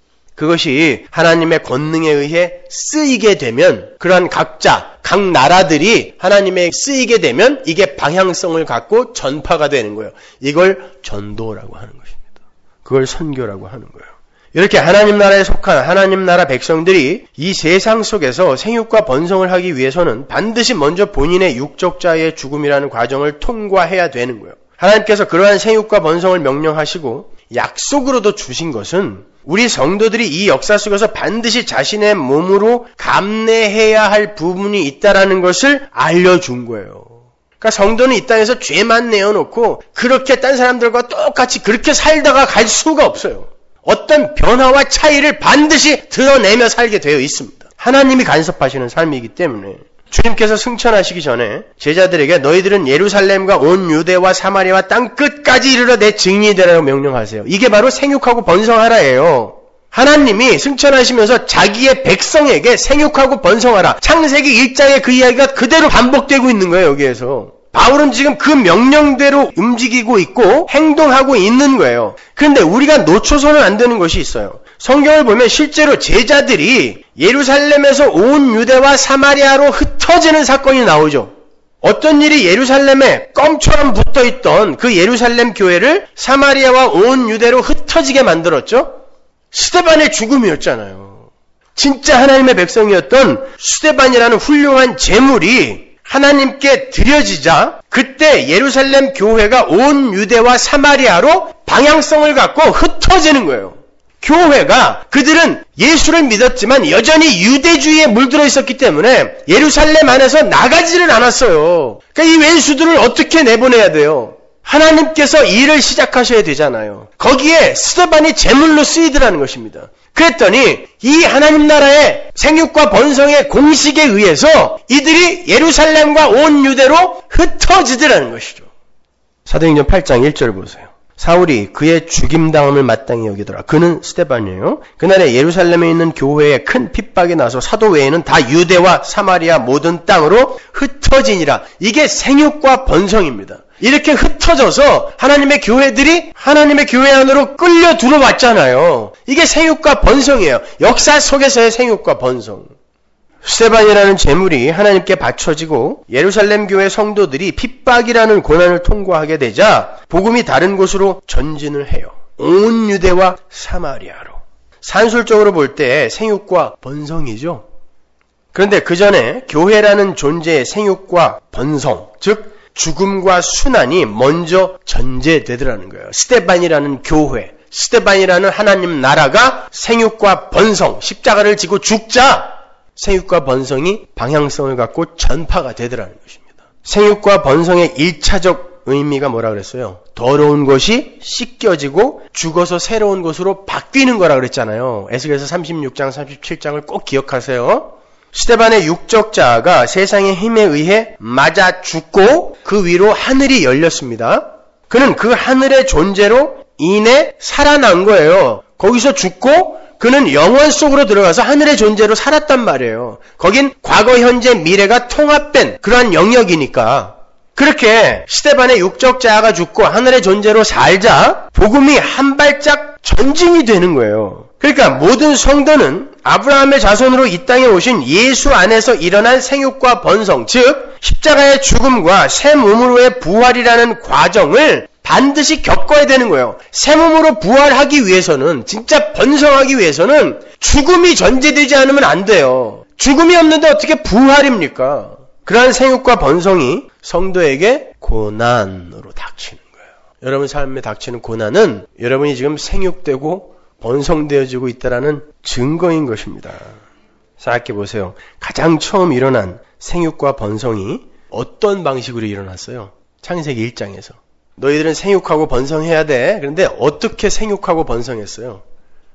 그것이 하나님의 권능에 의해 쓰이게 되면, 그러한 각자, 각 나라들이 하나님의 쓰이게 되면 이게 방향성을 갖고 전파가 되는 거예요. 이걸 전도라고 하는 것입니다. 그걸 선교라고 하는 거예요. 이렇게 하나님 나라에 속한 하나님 나라 백성들이 이 세상 속에서 생육과 번성을 하기 위해서는 반드시 먼저 본인의 육적자의 죽음이라는 과정을 통과해야 되는 거예요. 하나님께서 그러한 생육과 번성을 명령하시고 약속으로도 주신 것은 우리 성도들이 이 역사 속에서 반드시 자신의 몸으로 감내해야 할 부분이 있다라는 것을 알려준 거예요. 그러니까 성도는 이 땅에서 죄만 내어놓고 그렇게 딴 사람들과 똑같이 그렇게 살다가 갈 수가 없어요. 어떤 변화와 차이를 반드시 드러내며 살게 되어 있습니다. 하나님이 간섭하시는 삶이기 때문에 주님께서 승천하시기 전에 제자들에게 너희들은 예루살렘과 온 유대와 사마리아와 땅 끝까지 이르러 내 증인이 되라고 명령하세요. 이게 바로 생육하고 번성하라예요. 하나님이 승천하시면서 자기의 백성에게 생육하고 번성하라. 창세기 일 장에 그 이야기가 그대로 반복되고 있는 거예요. 여기에서. 바울은 지금 그 명령대로 움직이고 있고 행동하고 있는 거예요. 그런데 우리가 놓쳐서는 안 되는 것이 있어요. 성경을 보면 실제로 제자들이 예루살렘에서 온 유대와 사마리아로 흩어지는 사건이 나오죠. 어떤 일이 예루살렘에 껌처럼 붙어있던 그 예루살렘 교회를 사마리아와 온 유대로 흩어지게 만들었죠? 스데반의 죽음이었잖아요. 진짜 하나님의 백성이었던 스데반이라는 훌륭한 제물이 하나님께 드려지자 그때 예루살렘 교회가 온 유대와 사마리아로 방향성을 갖고 흩어지는 거예요. 교회가 그들은 예수를 믿었지만 여전히 유대주의에 물들어 있었기 때문에 예루살렘 안에서 나가지를 않았어요. 그러니까 이 왼수들을 어떻게 내보내야 돼요? 하나님께서 일을 시작하셔야 되잖아요. 거기에 스데반이 제물로 쓰이더라는 것입니다. 그랬더니 이 하나님 나라의 생육과 번성의 공식에 의해서 이들이 예루살렘과 온 유대로 흩어지더라는 것이죠. 사도행전 팔 장 일 절 보세요. 사울이 그의 죽임당함을 마땅히 여기더라. 그는 스데반이에요. 그날에 예루살렘에 있는 교회에 큰 핍박이 나서 사도 외에는 다 유대와 사마리아 모든 땅으로 흩어지니라. 이게 생육과 번성입니다. 이렇게 흩어져서 하나님의 교회들이 하나님의 교회 안으로 끌려 들어왔잖아요. 이게 생육과 번성이에요. 역사 속에서의 생육과 번성. 스데반이라는 제물이 하나님께 바쳐지고 예루살렘 교회 성도들이 핍박이라는 고난을 통과하게 되자 복음이 다른 곳으로 전진을 해요. 온 유대와 사마리아로. 산술적으로 볼 때 생육과 번성이죠. 그런데 그 전에 교회라는 존재의 생육과 번성, 즉 죽음과 순환이 먼저 전제되더라는 거예요. 스데반이라는 교회, 스데반이라는 하나님 나라가 생육과 번성, 십자가를 지고 죽자 생육과 번성이 방향성을 갖고 전파가 되더라는 것입니다. 생육과 번성의 일차적 의미가 뭐라 그랬어요? 더러운 것이 씻겨지고 죽어서 새로운 것으로 바뀌는 거라 그랬잖아요. 에스겔서 삼십육 장, 삼십칠 장을 꼭 기억하세요. 스데반의 육적자가 세상의 힘에 의해 맞아 죽고 그 위로 하늘이 열렸습니다. 그는 그 하늘의 존재로 인해 살아난 거예요. 거기서 죽고 그는 영원 속으로 들어가서 하늘의 존재로 살았단 말이에요. 거긴 과거, 현재, 미래가 통합된 그러한 영역이니까. 그렇게 스데반의 육적자가 죽고 하늘의 존재로 살자 복음이 한 발짝 전진이 되는 거예요. 그러니까 모든 성도는 아브라함의 자손으로 이 땅에 오신 예수 안에서 일어난 생육과 번성, 즉 십자가의 죽음과 새 몸으로의 부활이라는 과정을 반드시 겪어야 되는 거예요. 새 몸으로 부활하기 위해서는, 진짜 번성하기 위해서는 죽음이 전제되지 않으면 안 돼요. 죽음이 없는데 어떻게 부활입니까? 그러한 생육과 번성이 성도에게 고난으로 닥치는 거예요. 여러분 삶에 닥치는 고난은 여러분이 지금 생육되고 번성되어지고 있다는 증거인 것입니다. 생각해 보세요. 가장 처음 일어난 생육과 번성이 어떤 방식으로 일어났어요? 창세기 일 장에서. 너희들은 생육하고 번성해야 돼. 그런데 어떻게 생육하고 번성했어요?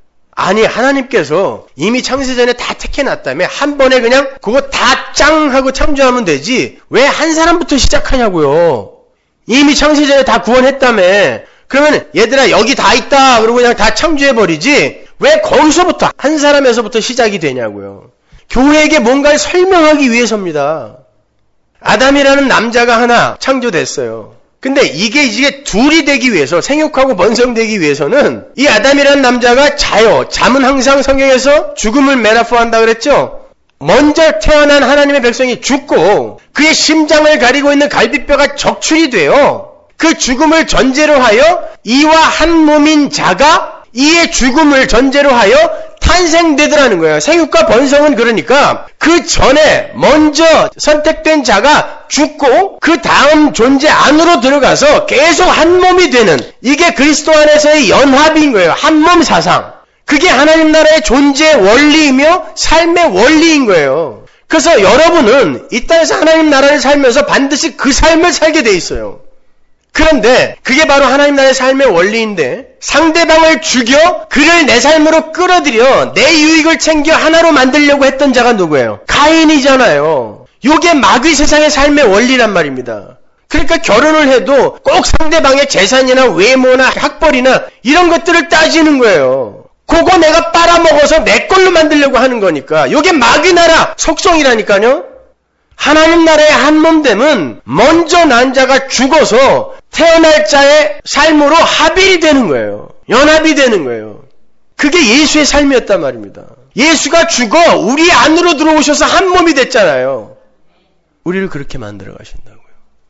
아니, 하나님께서 이미 창세전에 다 택해놨다며 한 번에 그냥 그거 다 짱 하고 창조하면 되지 왜 한 사람부터 시작하냐고요. 이미 창세전에 다 구원했다며. 그러면 얘들아 여기 다 있다 그러고 그냥 다 창조해버리지 왜 거기서부터 한 사람에서부터 시작이 되냐고요. 교회에게 뭔가를 설명하기 위해서입니다. 아담이라는 남자가 하나 창조됐어요. 근데 이게 이게 둘이 되기 위해서, 생육하고 번성되기 위해서는 이 아담이라는 남자가 자요. 잠은 항상 성경에서 죽음을 메타포한다 그랬죠. 먼저 태어난 하나님의 백성이 죽고 그의 심장을 가리고 있는 갈비뼈가 적출이 돼요. 그 죽음을 전제로 하여 이와 한 몸인 자가 이의 죽음을 전제로 하여 탄생되더라는 거예요. 생육과 번성은 그러니까 그 전에 먼저 선택된 자가 죽고 그 다음 존재 안으로 들어가서 계속 한 몸이 되는, 이게 그리스도 안에서의 연합인 거예요. 한 몸 사상. 그게 하나님 나라의 존재 원리이며 삶의 원리인 거예요. 그래서 여러분은 이 땅에서 하나님 나라를 살면서 반드시 그 삶을 살게 돼 있어요. 그런데 그게 바로 하나님 나라의 삶의 원리인데, 상대방을 죽여 그를 내 삶으로 끌어들여 내 유익을 챙겨 하나로 만들려고 했던 자가 누구예요? 가인이잖아요. 이게 마귀 세상의 삶의 원리란 말입니다. 그러니까 결혼을 해도 꼭 상대방의 재산이나 외모나 학벌이나 이런 것들을 따지는 거예요. 그거 내가 빨아먹어서 내 걸로 만들려고 하는 거니까. 이게 마귀 나라 속성이라니까요. 하나님 나라의 한몸됨은 먼저 난 자가 죽어서 태어날 자의 삶으로 합일이 되는 거예요. 연합이 되는 거예요. 그게 예수의 삶이었단 말입니다. 예수가 죽어 우리 안으로 들어오셔서 한 몸이 됐잖아요. 우리를 그렇게 만들어 가신다고요.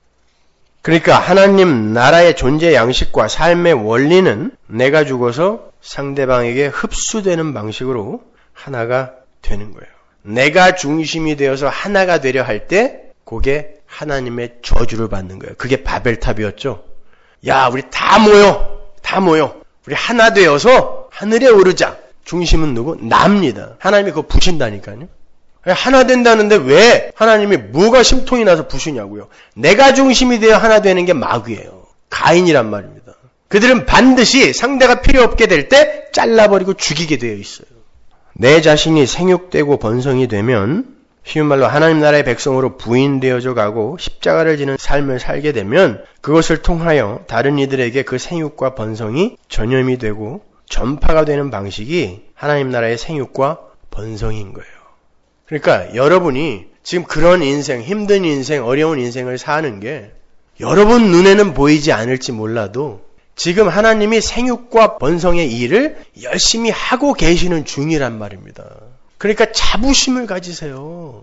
그러니까 하나님 나라의 존재 양식과 삶의 원리는 내가 죽어서 상대방에게 흡수되는 방식으로 하나가 되는 거예요. 내가 중심이 되어서 하나가 되려 할 때 그게 하나님의 저주를 받는 거예요. 그게 바벨탑이었죠. 야, 우리 다 모여. 다 모여. 우리 하나 되어서 하늘에 오르자. 중심은 누구? 나입니다. 하나님이 그거 부신다니까요. 하나 된다는데 왜 하나님이 뭐가 심통이 나서 부시냐고요. 내가 중심이 되어 하나 되는 게 마귀예요. 가인이란 말입니다. 그들은 반드시 상대가 필요 없게 될 때 잘라버리고 죽이게 되어 있어요. 내 자신이 생육되고 번성이 되면, 쉬운 말로 하나님 나라의 백성으로 부인되어져 가고 십자가를 지는 삶을 살게 되면 그것을 통하여 다른 이들에게 그 생육과 번성이 전염이 되고 전파가 되는 방식이 하나님 나라의 생육과 번성인 거예요. 그러니까 여러분이 지금 그런 인생, 힘든 인생, 어려운 인생을 사는 게 여러분 눈에는 보이지 않을지 몰라도 지금 하나님이 생육과 번성의 일을 열심히 하고 계시는 중이란 말입니다. 그러니까 자부심을 가지세요.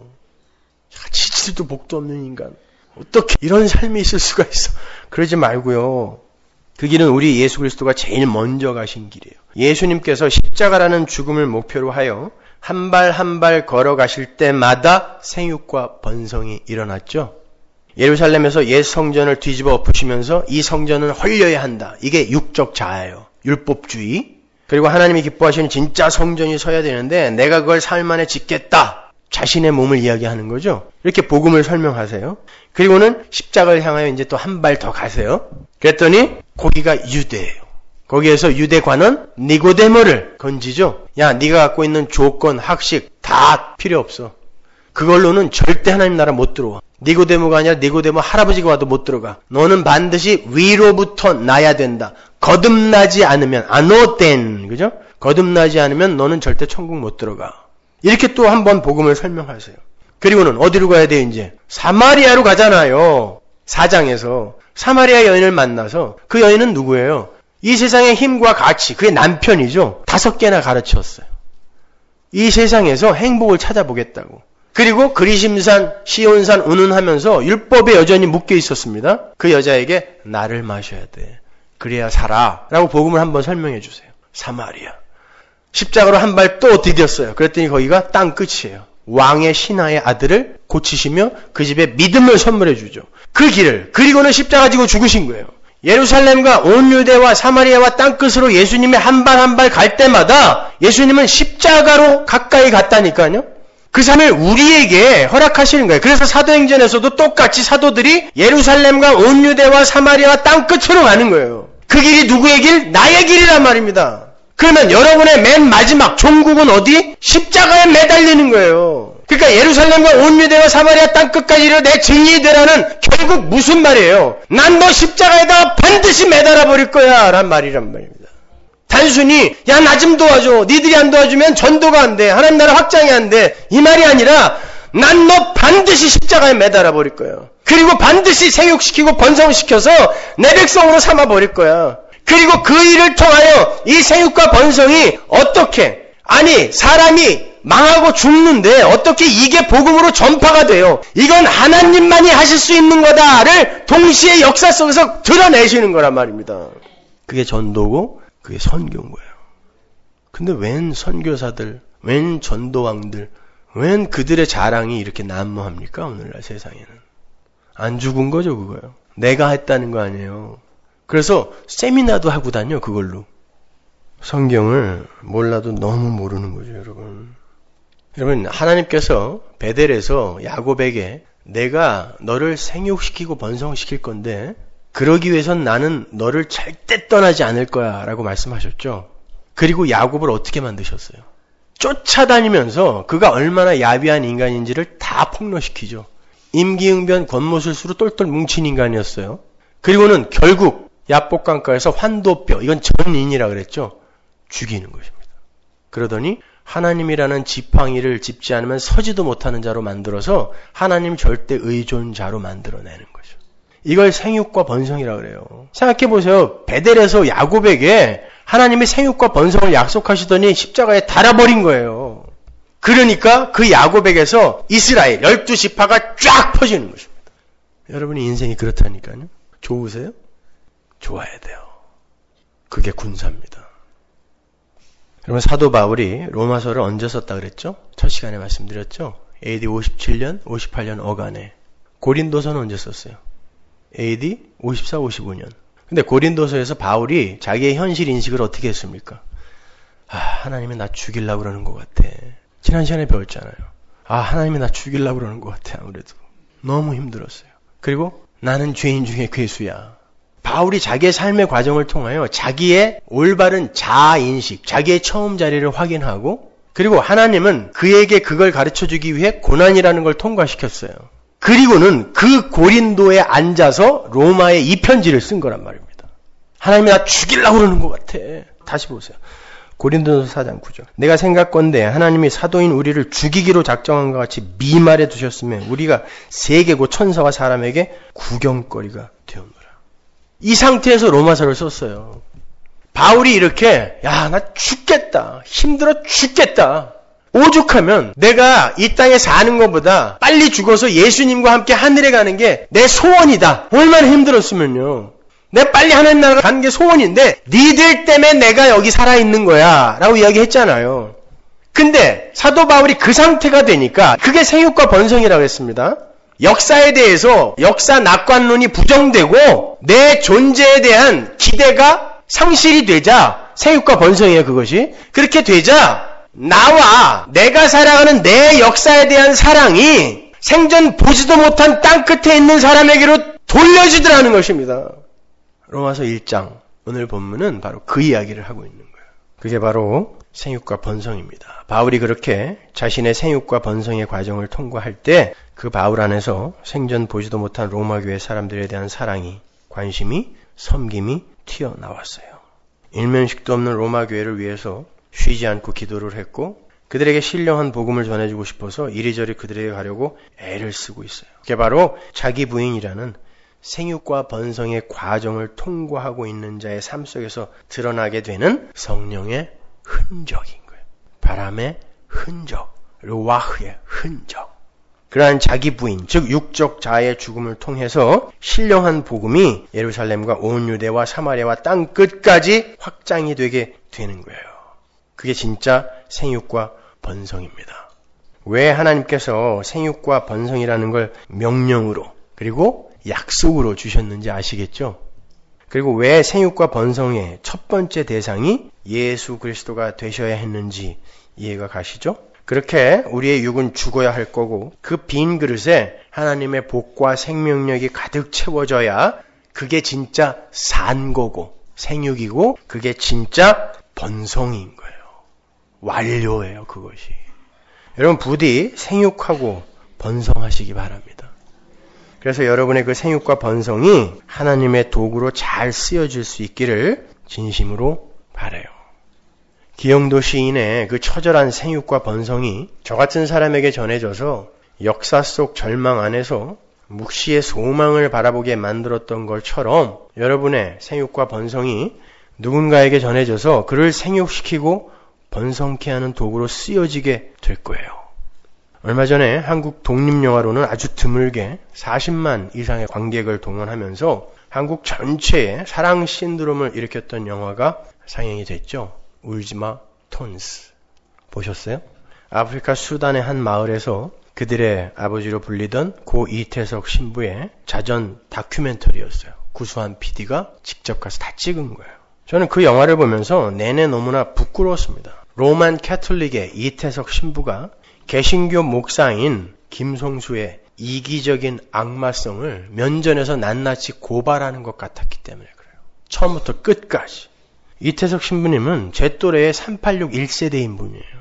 지지도 복도 없는 인간. 어떻게 이런 삶이 있을 수가 있어. 그러지 말고요. 그 길은 우리 예수 그리스도가 제일 먼저 가신 길이에요. 예수님께서 십자가라는 죽음을 목표로 하여 한 발 한 발 걸어가실 때마다 생육과 번성이 일어났죠. 예루살렘에서 옛 성전을 뒤집어 엎으시면서 이 성전은 헐려야 한다. 이게 육적 자아예요. 율법주의. 그리고 하나님이 기뻐하시는 진짜 성전이 서야 되는데 내가 그걸 사흘 만에 짓겠다. 자신의 몸을 이야기하는 거죠. 이렇게 복음을 설명하세요. 그리고는 십자가를 향하여 이제 또 한 발 더 가세요. 그랬더니 거기가 유대예요. 거기에서 유대관은 니고데모를 건지죠. 야, 네가 갖고 있는 조건, 학식 다 필요 없어. 그걸로는 절대 하나님 나라 못 들어와. 니고데모가 아니라 니고데모 할아버지가 와도 못 들어가. 너는 반드시 위로부터 나야 된다. 거듭나지 않으면 아노텐, 그죠? 거듭나지 않으면 너는 절대 천국 못 들어가. 이렇게 또 한 번 복음을 설명하세요. 그리고는 어디로 가야 돼 이제? 사마리아로 가잖아요. 사장에서 사마리아 여인을 만나서, 그 여인은 누구예요? 이 세상의 힘과 가치, 그의 남편이죠. 다섯 개나 가르쳤어요. 이 세상에서 행복을 찾아보겠다고. 그리고 그리심산, 시온산 운운하면서 율법에 여전히 묶여 있었습니다. 그 여자에게 나를 마셔야 돼. 그래야 살아. 라고 복음을 한번 설명해 주세요. 사마리아. 십자가로 한 발 또 디뎠어요. 그랬더니 거기가 땅 끝이에요. 왕의 신하의 아들을 고치시며 그 집에 믿음을 선물해 주죠. 그 길을, 그리고는 십자가 지고 죽으신 거예요. 예루살렘과 온 유대와 사마리아와 땅끝으로 예수님이 한 발 한 발 갈 때마다 예수님은 십자가로 가까이 갔다니까요. 그 삶을 우리에게 허락하시는 거예요. 그래서 사도행전에서도 똑같이 사도들이 예루살렘과 온 유대와 사마리아와 땅끝으로 가는 거예요. 그 길이 누구의 길? 나의 길이란 말입니다. 그러면 여러분의 맨 마지막 종국은 어디? 십자가에 매달리는 거예요. 그러니까 예루살렘과 온 유대와 사마리아 땅끝까지 이르러 내 증인이 되라는 결국 무슨 말이에요? 난 너 십자가에다가 반드시 매달아 버릴 거야 라는 말이란 말입니다. 단순히 야, 나 좀 도와줘. 니들이 안 도와주면 전도가 안 돼. 하나님 나라 확장이 안 돼. 이 말이 아니라 난 너 반드시 십자가에 매달아 버릴 거야. 그리고 반드시 생육시키고 번성시켜서 내 백성으로 삼아 버릴 거야. 그리고 그 일을 통하여 이 생육과 번성이 어떻게, 아니 사람이 망하고 죽는데 어떻게 이게 복음으로 전파가 돼요. 이건 하나님만이 하실 수 있는 거다를 동시에 역사 속에서 드러내시는 거란 말입니다. 그게 전도고 그게 선교인 거예요. 근데 웬 선교사들, 웬 전도왕들, 웬 그들의 자랑이 이렇게 난무합니까? 오늘날 세상에는. 안 죽은 거죠, 그거요. 내가 했다는 거 아니에요. 그래서 세미나도 하고 다녀, 그걸로. 성경을 몰라도 너무 모르는 거죠, 여러분. 여러분, 하나님께서 베델에서 야곱에게 내가 너를 생육시키고 번성시킬 건데 그러기 위해선 나는 너를 절대 떠나지 않을 거야 라고 말씀하셨죠. 그리고 야곱을 어떻게 만드셨어요? 쫓아다니면서 그가 얼마나 야비한 인간인지를 다 폭로시키죠. 임기응변 권모술수로 똘똘 뭉친 인간이었어요. 그리고는 결국 야복강가에서 환도뼈, 이건 전인이라 그랬죠. 죽이는 것입니다. 그러더니 하나님이라는 지팡이를 짚지 않으면 서지도 못하는 자로 만들어서 하나님 절대 의존자로 만들어내는 거죠. 이걸 생육과 번성이라 그래요. 생각해보세요. 베델에서 야곱에게 하나님이 생육과 번성을 약속하시더니 십자가에 달아버린 거예요. 그러니까 그 야곱에게서 이스라엘 열두 지파가 쫙 퍼지는 것입니다. 여러분의 인생이 그렇다니까요. 좋으세요? 좋아야 돼요. 그게 군사입니다. 여러분, 사도 바울이 로마서를 언제 썼다 그랬죠? 첫 시간에 말씀드렸죠? 에이디 오십칠 년, 오십팔 년 어간에. 고린도서는 언제 썼어요? 에이디 오십사, 오십오 년. 근데 고린도서에서 바울이 자기의 현실 인식을 어떻게 했습니까? 아, 하나님이 나 죽이려고 그러는 것 같아. 지난 시간에 배웠잖아요. 아, 하나님이 나 죽이려고 그러는 것 같아. 아무래도. 너무 힘들었어요. 그리고 나는 죄인 중에 괴수야. 바울이 자기의 삶의 과정을 통하여 자기의 올바른 자아인식, 자기의 처음 자리를 확인하고, 그리고 하나님은 그에게 그걸 가르쳐주기 위해 고난이라는 걸 통과시켰어요. 그리고는 그 고린도에 앉아서 로마의 이 편지를 쓴 거란 말입니다. 하나님이 나 죽이려고 그러는 것 같아. 다시 보세요. 고린도서 사 장 구 절. 내가 생각건대 하나님이 사도인 우리를 죽이기로 작정한 것 같이 미말해 두셨으면 우리가 세계고 천사와 사람에게 구경거리가 되었노라. 이 상태에서 로마서를 썼어요. 바울이 이렇게, 야, 나 죽겠다. 힘들어 죽겠다. 오죽하면 내가 이 땅에 사는 것보다 빨리 죽어서 예수님과 함께 하늘에 가는 게 내 소원이다. 얼마나 힘들었으면요. 내가 빨리 하나님 나라 가는 게 소원인데 니들 때문에 내가 여기 살아있는 거야 라고 이야기했잖아요. 근데 사도 바울이 그 상태가 되니까 그게 생육과 번성이라고 했습니다. 역사에 대해서 역사 낙관론이 부정되고 내 존재에 대한 기대가 상실이 되자 생육과 번성이에요. 그것이. 그렇게 되자 나와 내가 살아가는 내 역사에 대한 사랑이 생전 보지도 못한 땅 끝에 있는 사람에게로 돌려지더라는 것입니다. 로마서 일 장 오늘 본문은 바로 그 이야기를 하고 있는 거예요. 그게 바로 생육과 번성입니다. 바울이 그렇게 자신의 생육과 번성의 과정을 통과할 때 그 바울 안에서 생전 보지도 못한 로마 교회 사람들에 대한 사랑이, 관심이, 섬김이 튀어나왔어요. 일면식도 없는 로마 교회를 위해서 쉬지 않고 기도를 했고 그들에게 신령한 복음을 전해주고 싶어서 이리저리 그들에게 가려고 애를 쓰고 있어요. 그게 바로 자기 부인이라는 생육과 번성의 과정을 통과하고 있는 자의 삶 속에서 드러나게 되는 성령의 흔적인 거예요. 바람의 흔적, 르와흐의 흔적. 그러한 자기 부인, 즉 육적 자아의 죽음을 통해서 신령한 복음이 예루살렘과 온 유대와 사마리아와 땅 끝까지 확장이 되게 되는 거예요. 그게 진짜 생육과 번성입니다. 왜 하나님께서 생육과 번성이라는 걸 명령으로 그리고 약속으로 주셨는지 아시겠죠? 그리고 왜 생육과 번성의 첫 번째 대상이 예수 그리스도가 되셔야 했는지 이해가 가시죠? 그렇게 우리의 육은 죽어야 할 거고 그 빈 그릇에 하나님의 복과 생명력이 가득 채워져야 그게 진짜 산 거고 생육이고 그게 진짜 번성인 거예요. 완료예요, 그것이. 여러분 부디 생육하고 번성하시기 바랍니다. 그래서 여러분의 그 생육과 번성이 하나님의 도구로 잘 쓰여질 수 있기를 진심으로 바라요. 기영도 시인의 그 처절한 생육과 번성이 저 같은 사람에게 전해져서 역사 속 절망 안에서 묵시의 소망을 바라보게 만들었던 것처럼 여러분의 생육과 번성이 누군가에게 전해져서 그를 생육시키고 번성케 하는 도구로 쓰여지게 될 거예요. 얼마 전에 한국 독립영화로는 아주 드물게 사십만 이상의 관객을 동원하면서 한국 전체에 사랑 신드롬을 일으켰던 영화가 상영이 됐죠. 울지마 톤스. 보셨어요? 아프리카 수단의 한 마을에서 그들의 아버지로 불리던 고 이태석 신부의 자전 다큐멘터리였어요. 구수한 피디가 직접 가서 다 찍은 거예요. 저는 그 영화를 보면서 내내 너무나 부끄러웠습니다. 로만 캐톨릭의 이태석 신부가 개신교 목사인 김송수의 이기적인 악마성을 면전에서 낱낱이 고발하는 것 같았기 때문에 그래요. 처음부터 끝까지. 이태석 신부님은 제 또래의 삼팔육 일 세대인 분이에요.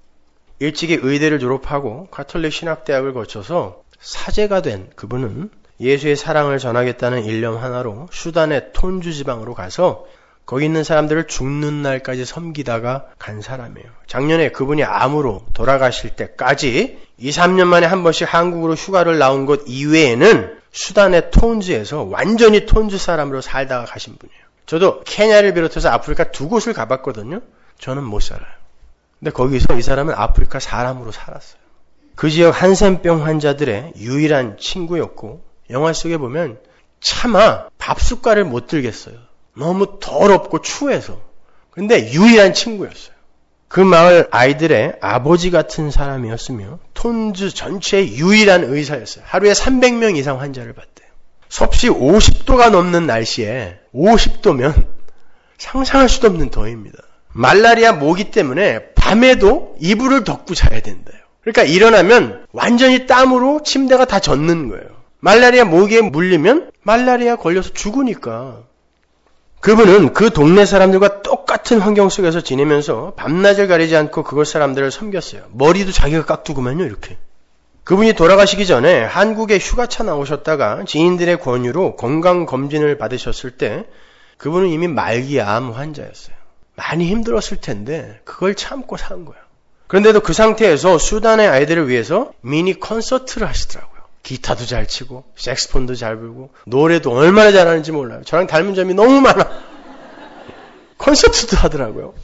일찍이 의대를 졸업하고 가톨릭 신학대학을 거쳐서 사제가 된 그분은 예수의 사랑을 전하겠다는 일념 하나로 수단의 톤주 지방으로 가서 거기 있는 사람들을 죽는 날까지 섬기다가 간 사람이에요. 작년에 그분이 암으로 돌아가실 때까지 이, 삼 년 만에 한 번씩 한국으로 휴가를 나온 것 이외에는 수단의 톤주에서 완전히 톤주 사람으로 살다가 가신 분이에요. 저도 케냐를 비롯해서 아프리카 두 곳을 가봤거든요. 저는 못 살아요. 근데 거기서 이 사람은 아프리카 사람으로 살았어요. 그 지역 한센병 환자들의 유일한 친구였고 영화 속에 보면 차마 밥숟갈을 못 들겠어요. 너무 더럽고 추해서. 근데 유일한 친구였어요. 그 마을 아이들의 아버지 같은 사람이었으며 톤주 전체의 유일한 의사였어요. 하루에 삼백 명 이상 환자를 봤대요. 섭씨 오십 도가 넘는 날씨에 오십 도면 상상할 수도 없는 더위입니다. 말라리아 모기 때문에 밤에도 이불을 덮고 자야 된대요. 그러니까 일어나면 완전히 땀으로 침대가 다 젖는 거예요. 말라리아 모기에 물리면 말라리아 걸려서 죽으니까. 그분은 그 동네 사람들과 똑같은 환경 속에서 지내면서 밤낮을 가리지 않고 그곳 사람들을 섬겼어요. 머리도 자기가 깎두고만요, 이렇게. 그분이 돌아가시기 전에 한국에 휴가차 나오셨다가 지인들의 권유로 건강검진을 받으셨을 때 그분은 이미 말기암 환자였어요. 많이 힘들었을 텐데 그걸 참고 산 거예요. 그런데도 그 상태에서 수단의 아이들을 위해서 미니 콘서트를 하시더라고요. 기타도 잘 치고 색스폰도 잘 불고 노래도 얼마나 잘하는지 몰라요. 저랑 닮은 점이 너무 많아. 콘서트도 하더라고요.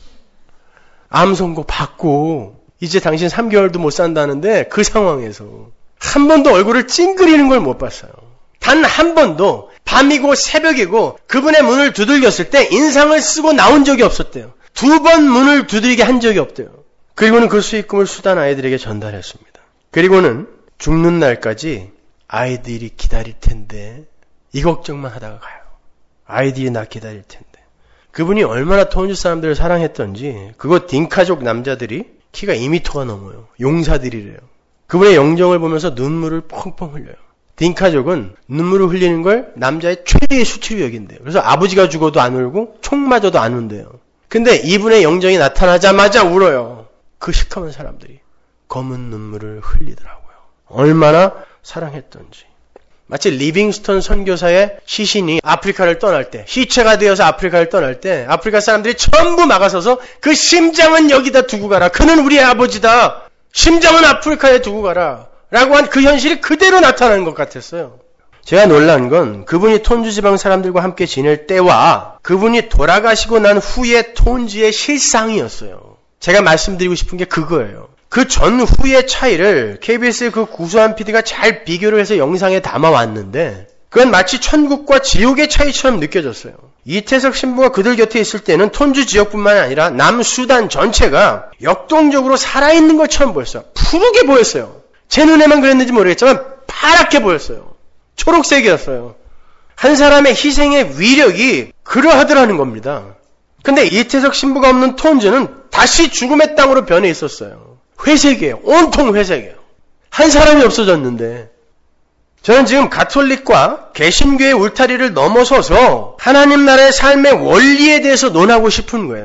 암 선고 받고 이제 당신 삼 개월도 못 산다는데 그 상황에서 한 번도 얼굴을 찡그리는 걸 못 봤어요. 단 한 번도 밤이고 새벽이고 그분의 문을 두들겼을 때 인상을 쓰고 나온 적이 없었대요. 두 번 문을 두들기게 한 적이 없대요. 그리고는 그 수익금을 수단 아이들에게 전달했습니다. 그리고는 죽는 날까지 아이들이 기다릴 텐데 이 걱정만 하다가 가요. 아이들이 나 기다릴 텐데. 그분이 얼마나 톤주 사람들을 사랑했던지 그곳 딩카족 남자들이 키가 이 미터가 넘어요. 용사들이래요. 그분의 영정을 보면서 눈물을 펑펑 흘려요. 딩카족은 눈물을 흘리는 걸 남자의 최대의 수치로 여긴대요. 그래서 아버지가 죽어도 안 울고 총 맞아도 안 운대요. 근데 이분의 영정이 나타나자마자 울어요. 그 시커먼 사람들이 검은 눈물을 흘리더라고요. 얼마나 사랑했던지. 마치 리빙스턴 선교사의 시신이 아프리카를 떠날 때, 시체가 되어서 아프리카를 떠날 때 아프리카 사람들이 전부 막아서서 그 심장은 여기다 두고 가라. 그는 우리의 아버지다. 심장은 아프리카에 두고 가라. 라고 한 그 현실이 그대로 나타나는 것 같았어요. 제가 놀란 건 그분이 톤주 지방 사람들과 함께 지낼 때와 그분이 돌아가시고 난 후의 톤주의 실상이었어요. 제가 말씀드리고 싶은 게 그거예요. 그 전후의 차이를 케이비에스의 그 구수한 피디가 잘 비교를 해서 영상에 담아왔는데 그건 마치 천국과 지옥의 차이처럼 느껴졌어요. 이태석 신부가 그들 곁에 있을 때는 톤주 지역뿐만 아니라 남수단 전체가 역동적으로 살아있는 것처럼 보였어요. 푸르게 보였어요. 제 눈에만 그랬는지 모르겠지만 파랗게 보였어요. 초록색이었어요. 한 사람의 희생의 위력이 그러하더라는 겁니다. 근데 이태석 신부가 없는 톤주는 다시 죽음의 땅으로 변해 있었어요. 회색이에요. 온통 회색이에요. 한 사람이 없어졌는데 저는 지금 가톨릭과 개신교의 울타리를 넘어서서 하나님 나라의 삶의 원리에 대해서 논하고 싶은 거예요.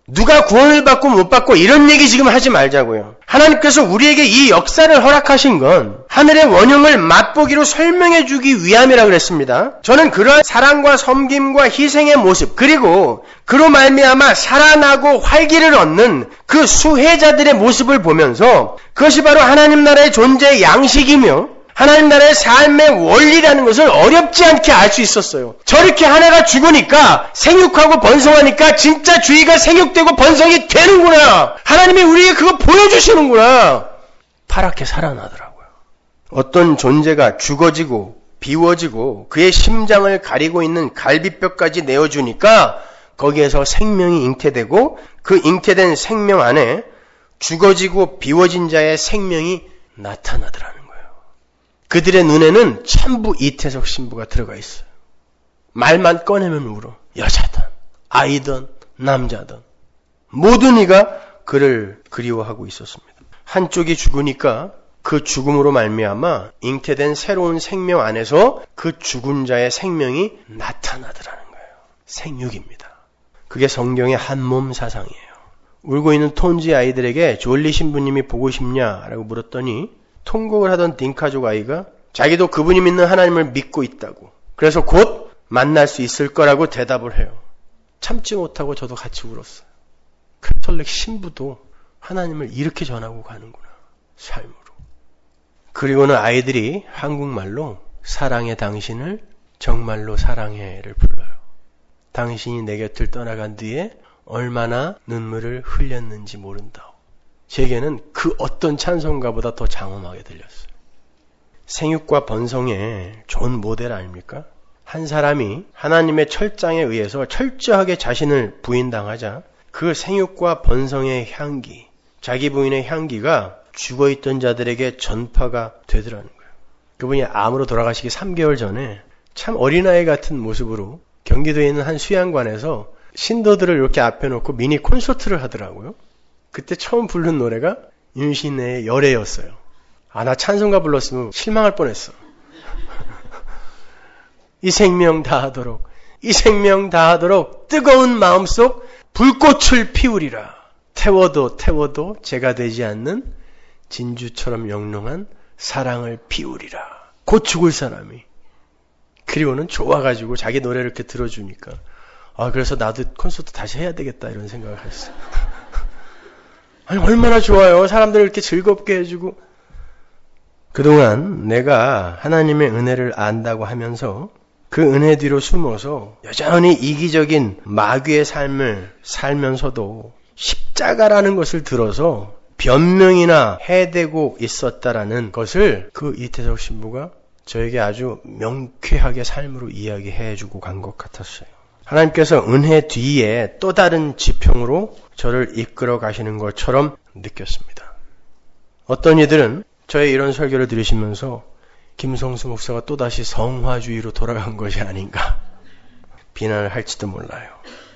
누가 구원을 받고 못 받고 이런 얘기 지금 하지 말자고요. 하나님께서 우리에게 이 역사를 허락하신 건 하늘의 원형을 맛보기로 설명해 주기 위함이라 그랬습니다. 저는 그러한 사랑과 섬김과 희생의 모습, 그리고 그로 말미암아 살아나고 활기를 얻는 그 수혜자들의 모습을 보면서 그것이 바로 하나님 나라의 존재의 양식이며 하나님 나라의 삶의 원리라는 것을 어렵지 않게 알 수 있었어요. 저렇게 하나가 죽으니까 생육하고 번성하니까 진짜 주의가 생육되고 번성이 되는구나. 하나님이 우리에게 그거 보여주시는구나. 파랗게 살아나더라고요. 어떤 존재가 죽어지고 비워지고 그의 심장을 가리고 있는 갈비뼈까지 내어주니까 거기에서 생명이 잉태되고 그 잉태된 생명 안에 죽어지고 비워진 자의 생명이 나타나더라는 거예요. 그들의 눈에는 천부 이태석 신부가 들어가 있어요. 말만 꺼내면 울어. 여자든 아이든 남자든 모든 이가 그를 그리워하고 있었습니다. 한쪽이 죽으니까 그 죽음으로 말미암아 잉태된 새로운 생명 안에서 그 죽은 자의 생명이 나타나더라는 거예요. 생육입니다. 그게 성경의 한몸 사상이에요. 울고 있는 톤지 아이들에게 졸리 신부님이 보고 싶냐라고 물었더니 통곡을 하던 딩카족 아이가 자기도 그분이 믿는 하나님을 믿고 있다고, 그래서 곧 만날 수 있을 거라고 대답을 해요. 참지 못하고 저도 같이 울었어요. 카톨릭 신부도 하나님을 이렇게 전하고 가는구나, 삶으로. 그리고는 아이들이 한국말로 사랑해 당신을 정말로 사랑해를 불러요. 당신이 내 곁을 떠나간 뒤에 얼마나 눈물을 흘렸는지 모른다오. 제게는 그 어떤 찬송가보다 더 장엄하게 들렸어요. 생육과 번성의 좋은 모델 아닙니까? 한 사람이 하나님의 철장에 의해서 철저하게 자신을 부인당하자 그 생육과 번성의 향기, 자기 부인의 향기가 죽어있던 자들에게 전파가 되더라는 거예요. 그분이 암으로 돌아가시기 삼 개월 전에 참 어린아이 같은 모습으로 경기도에 있는 한 수양관에서 신도들을 이렇게 앞에 놓고 미니 콘서트를 하더라고요. 그때 처음 부른 노래가 윤신의 열애였어요. 아, 나 찬송가 불렀으면 실망할 뻔했어. 이 생명 다하도록, 이 생명 다하도록 뜨거운 마음속 불꽃을 피우리라. 태워도 태워도 제가 되지 않는 진주처럼 영롱한 사랑을 피우리라. 곧 죽을 사람이. 그리고는 좋아가지고 자기 노래를 이렇게 들어주니까, 아, 그래서 나도 콘서트 다시 해야 되겠다 이런 생각을 했어요. 아니, 얼마나 좋아요. 사람들을 이렇게 즐겁게 해주고. 그동안 내가 하나님의 은혜를 안다고 하면서 그 은혜 뒤로 숨어서 여전히 이기적인 마귀의 삶을 살면서도 십자가라는 것을 들어서 변명이나 해대고 있었다라는 것을 그 이태석 신부가 저에게 아주 명쾌하게 삶으로 이야기해주고 간 것 같았어요. 하나님께서 은혜 뒤에 또 다른 지평으로 저를 이끌어 가시는 것처럼 느꼈습니다. 어떤 이들은 저의 이런 설교를 들으시면서 김성수 목사가 또다시 성화주의로 돌아간 것이 아닌가 비난을 할지도 몰라요.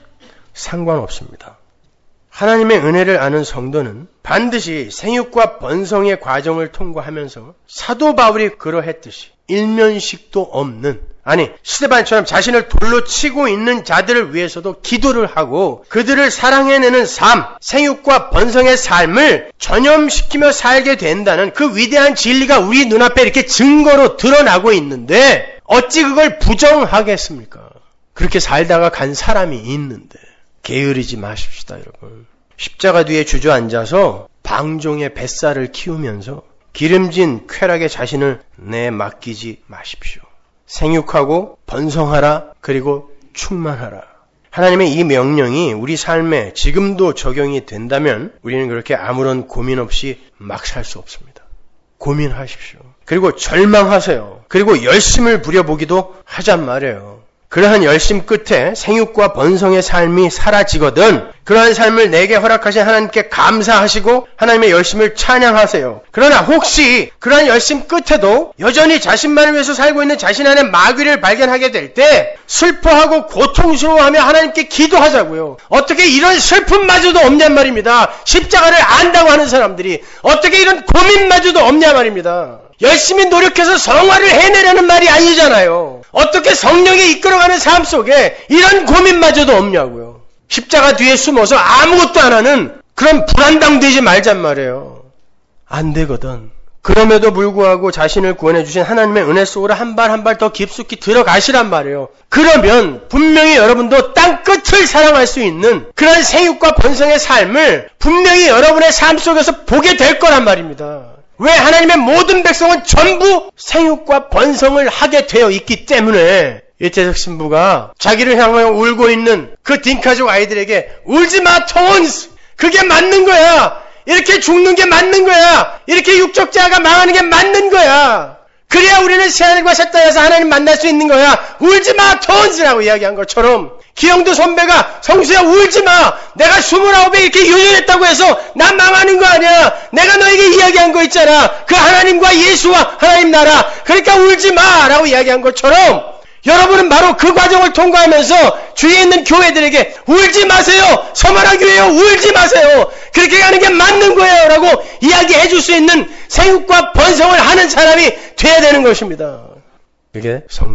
상관없습니다. 하나님의 은혜를 아는 성도는 반드시 생육과 번성의 과정을 통과하면서 사도 바울이 그러했듯이 일면식도 없는, 아니 스데반처럼 자신을 돌로 치고 있는 자들을 위해서도 기도를 하고 그들을 사랑해내는 삶, 생육과 번성의 삶을 전염시키며 살게 된다는 그 위대한 진리가 우리 눈앞에 이렇게 증거로 드러나고 있는데 어찌 그걸 부정하겠습니까? 그렇게 살다가 간 사람이 있는데 게으르지 마십시다, 여러분. 십자가 뒤에 주저앉아서 방종의 뱃살을 키우면서 기름진 쾌락에 자신을 내맡기지 마십시오. 생육하고 번성하라, 그리고 충만하라. 하나님의 이 명령이 우리 삶에 지금도 적용이 된다면 우리는 그렇게 아무런 고민 없이 막 살 수 없습니다. 고민하십시오. 그리고 절망하세요. 그리고 열심을 부려보기도 하잔 말이에요. 그러한 열심 끝에 생육과 번성의 삶이 사라지거든 그러한 삶을 내게 허락하신 하나님께 감사하시고 하나님의 열심을 찬양하세요. 그러나 혹시 그러한 열심 끝에도 여전히 자신만을 위해서 살고 있는 자신 안에 마귀를 발견하게 될 때 슬퍼하고 고통스러워하며 하나님께 기도하자고요. 어떻게 이런 슬픔마저도 없냔 말입니다. 십자가를 안다고 하는 사람들이 어떻게 이런 고민마저도 없냐 말입니다. 열심히 노력해서 성화를 해내려는 말이 아니잖아요. 어떻게 성령이 이끌어가는 삶 속에 이런 고민마저도 없냐고요. 십자가 뒤에 숨어서 아무것도 안 하는 그런 불안당 되지 말잔 말이에요. 안 되거든. 그럼에도 불구하고 자신을 구원해 주신 하나님의 은혜 속으로 한 발 한 발 더 깊숙이 들어가시란 말이에요. 그러면 분명히 여러분도 땅끝을 사랑할 수 있는 그런 생육과 번성의 삶을 분명히 여러분의 삶 속에서 보게 될 거란 말입니다. 왜? 하나님의 모든 백성은 전부 생육과 번성을 하게 되어 있기 때문에 이태석 신부가 자기를 향하여 울고 있는 그 딩카족 아이들에게 울지 마, 톤스! 그게 맞는 거야! 이렇게 죽는 게 맞는 거야! 이렇게 육적자가 망하는 게 맞는 거야! 그래야 우리는 새하늘과 새 땅에서 하나님 만날 수 있는 거야! 울지 마, 톤스라고 이야기한 것처럼 기영도 선배가 성수야 울지 마! 내가 스물아홉에 이렇게 유전했다고 해서 난 망하는 거 아니야! 내가 너에게 이야기한 거 있잖아! 그 하나님과 예수와 하나님 나라! 그러니까 울지 마! 라고 이야기한 것처럼 여러분은 바로 그 과정을 통과하면서 주위에 있는 교회들에게 울지 마세요! 서만한 교회요! 울지 마세요! 그렇게 가는 게 맞는 거예요! 라고 이야기해 줄 수 있는 생육과 번성을 하는 사람이 돼야 되는 것입니다. 그게 성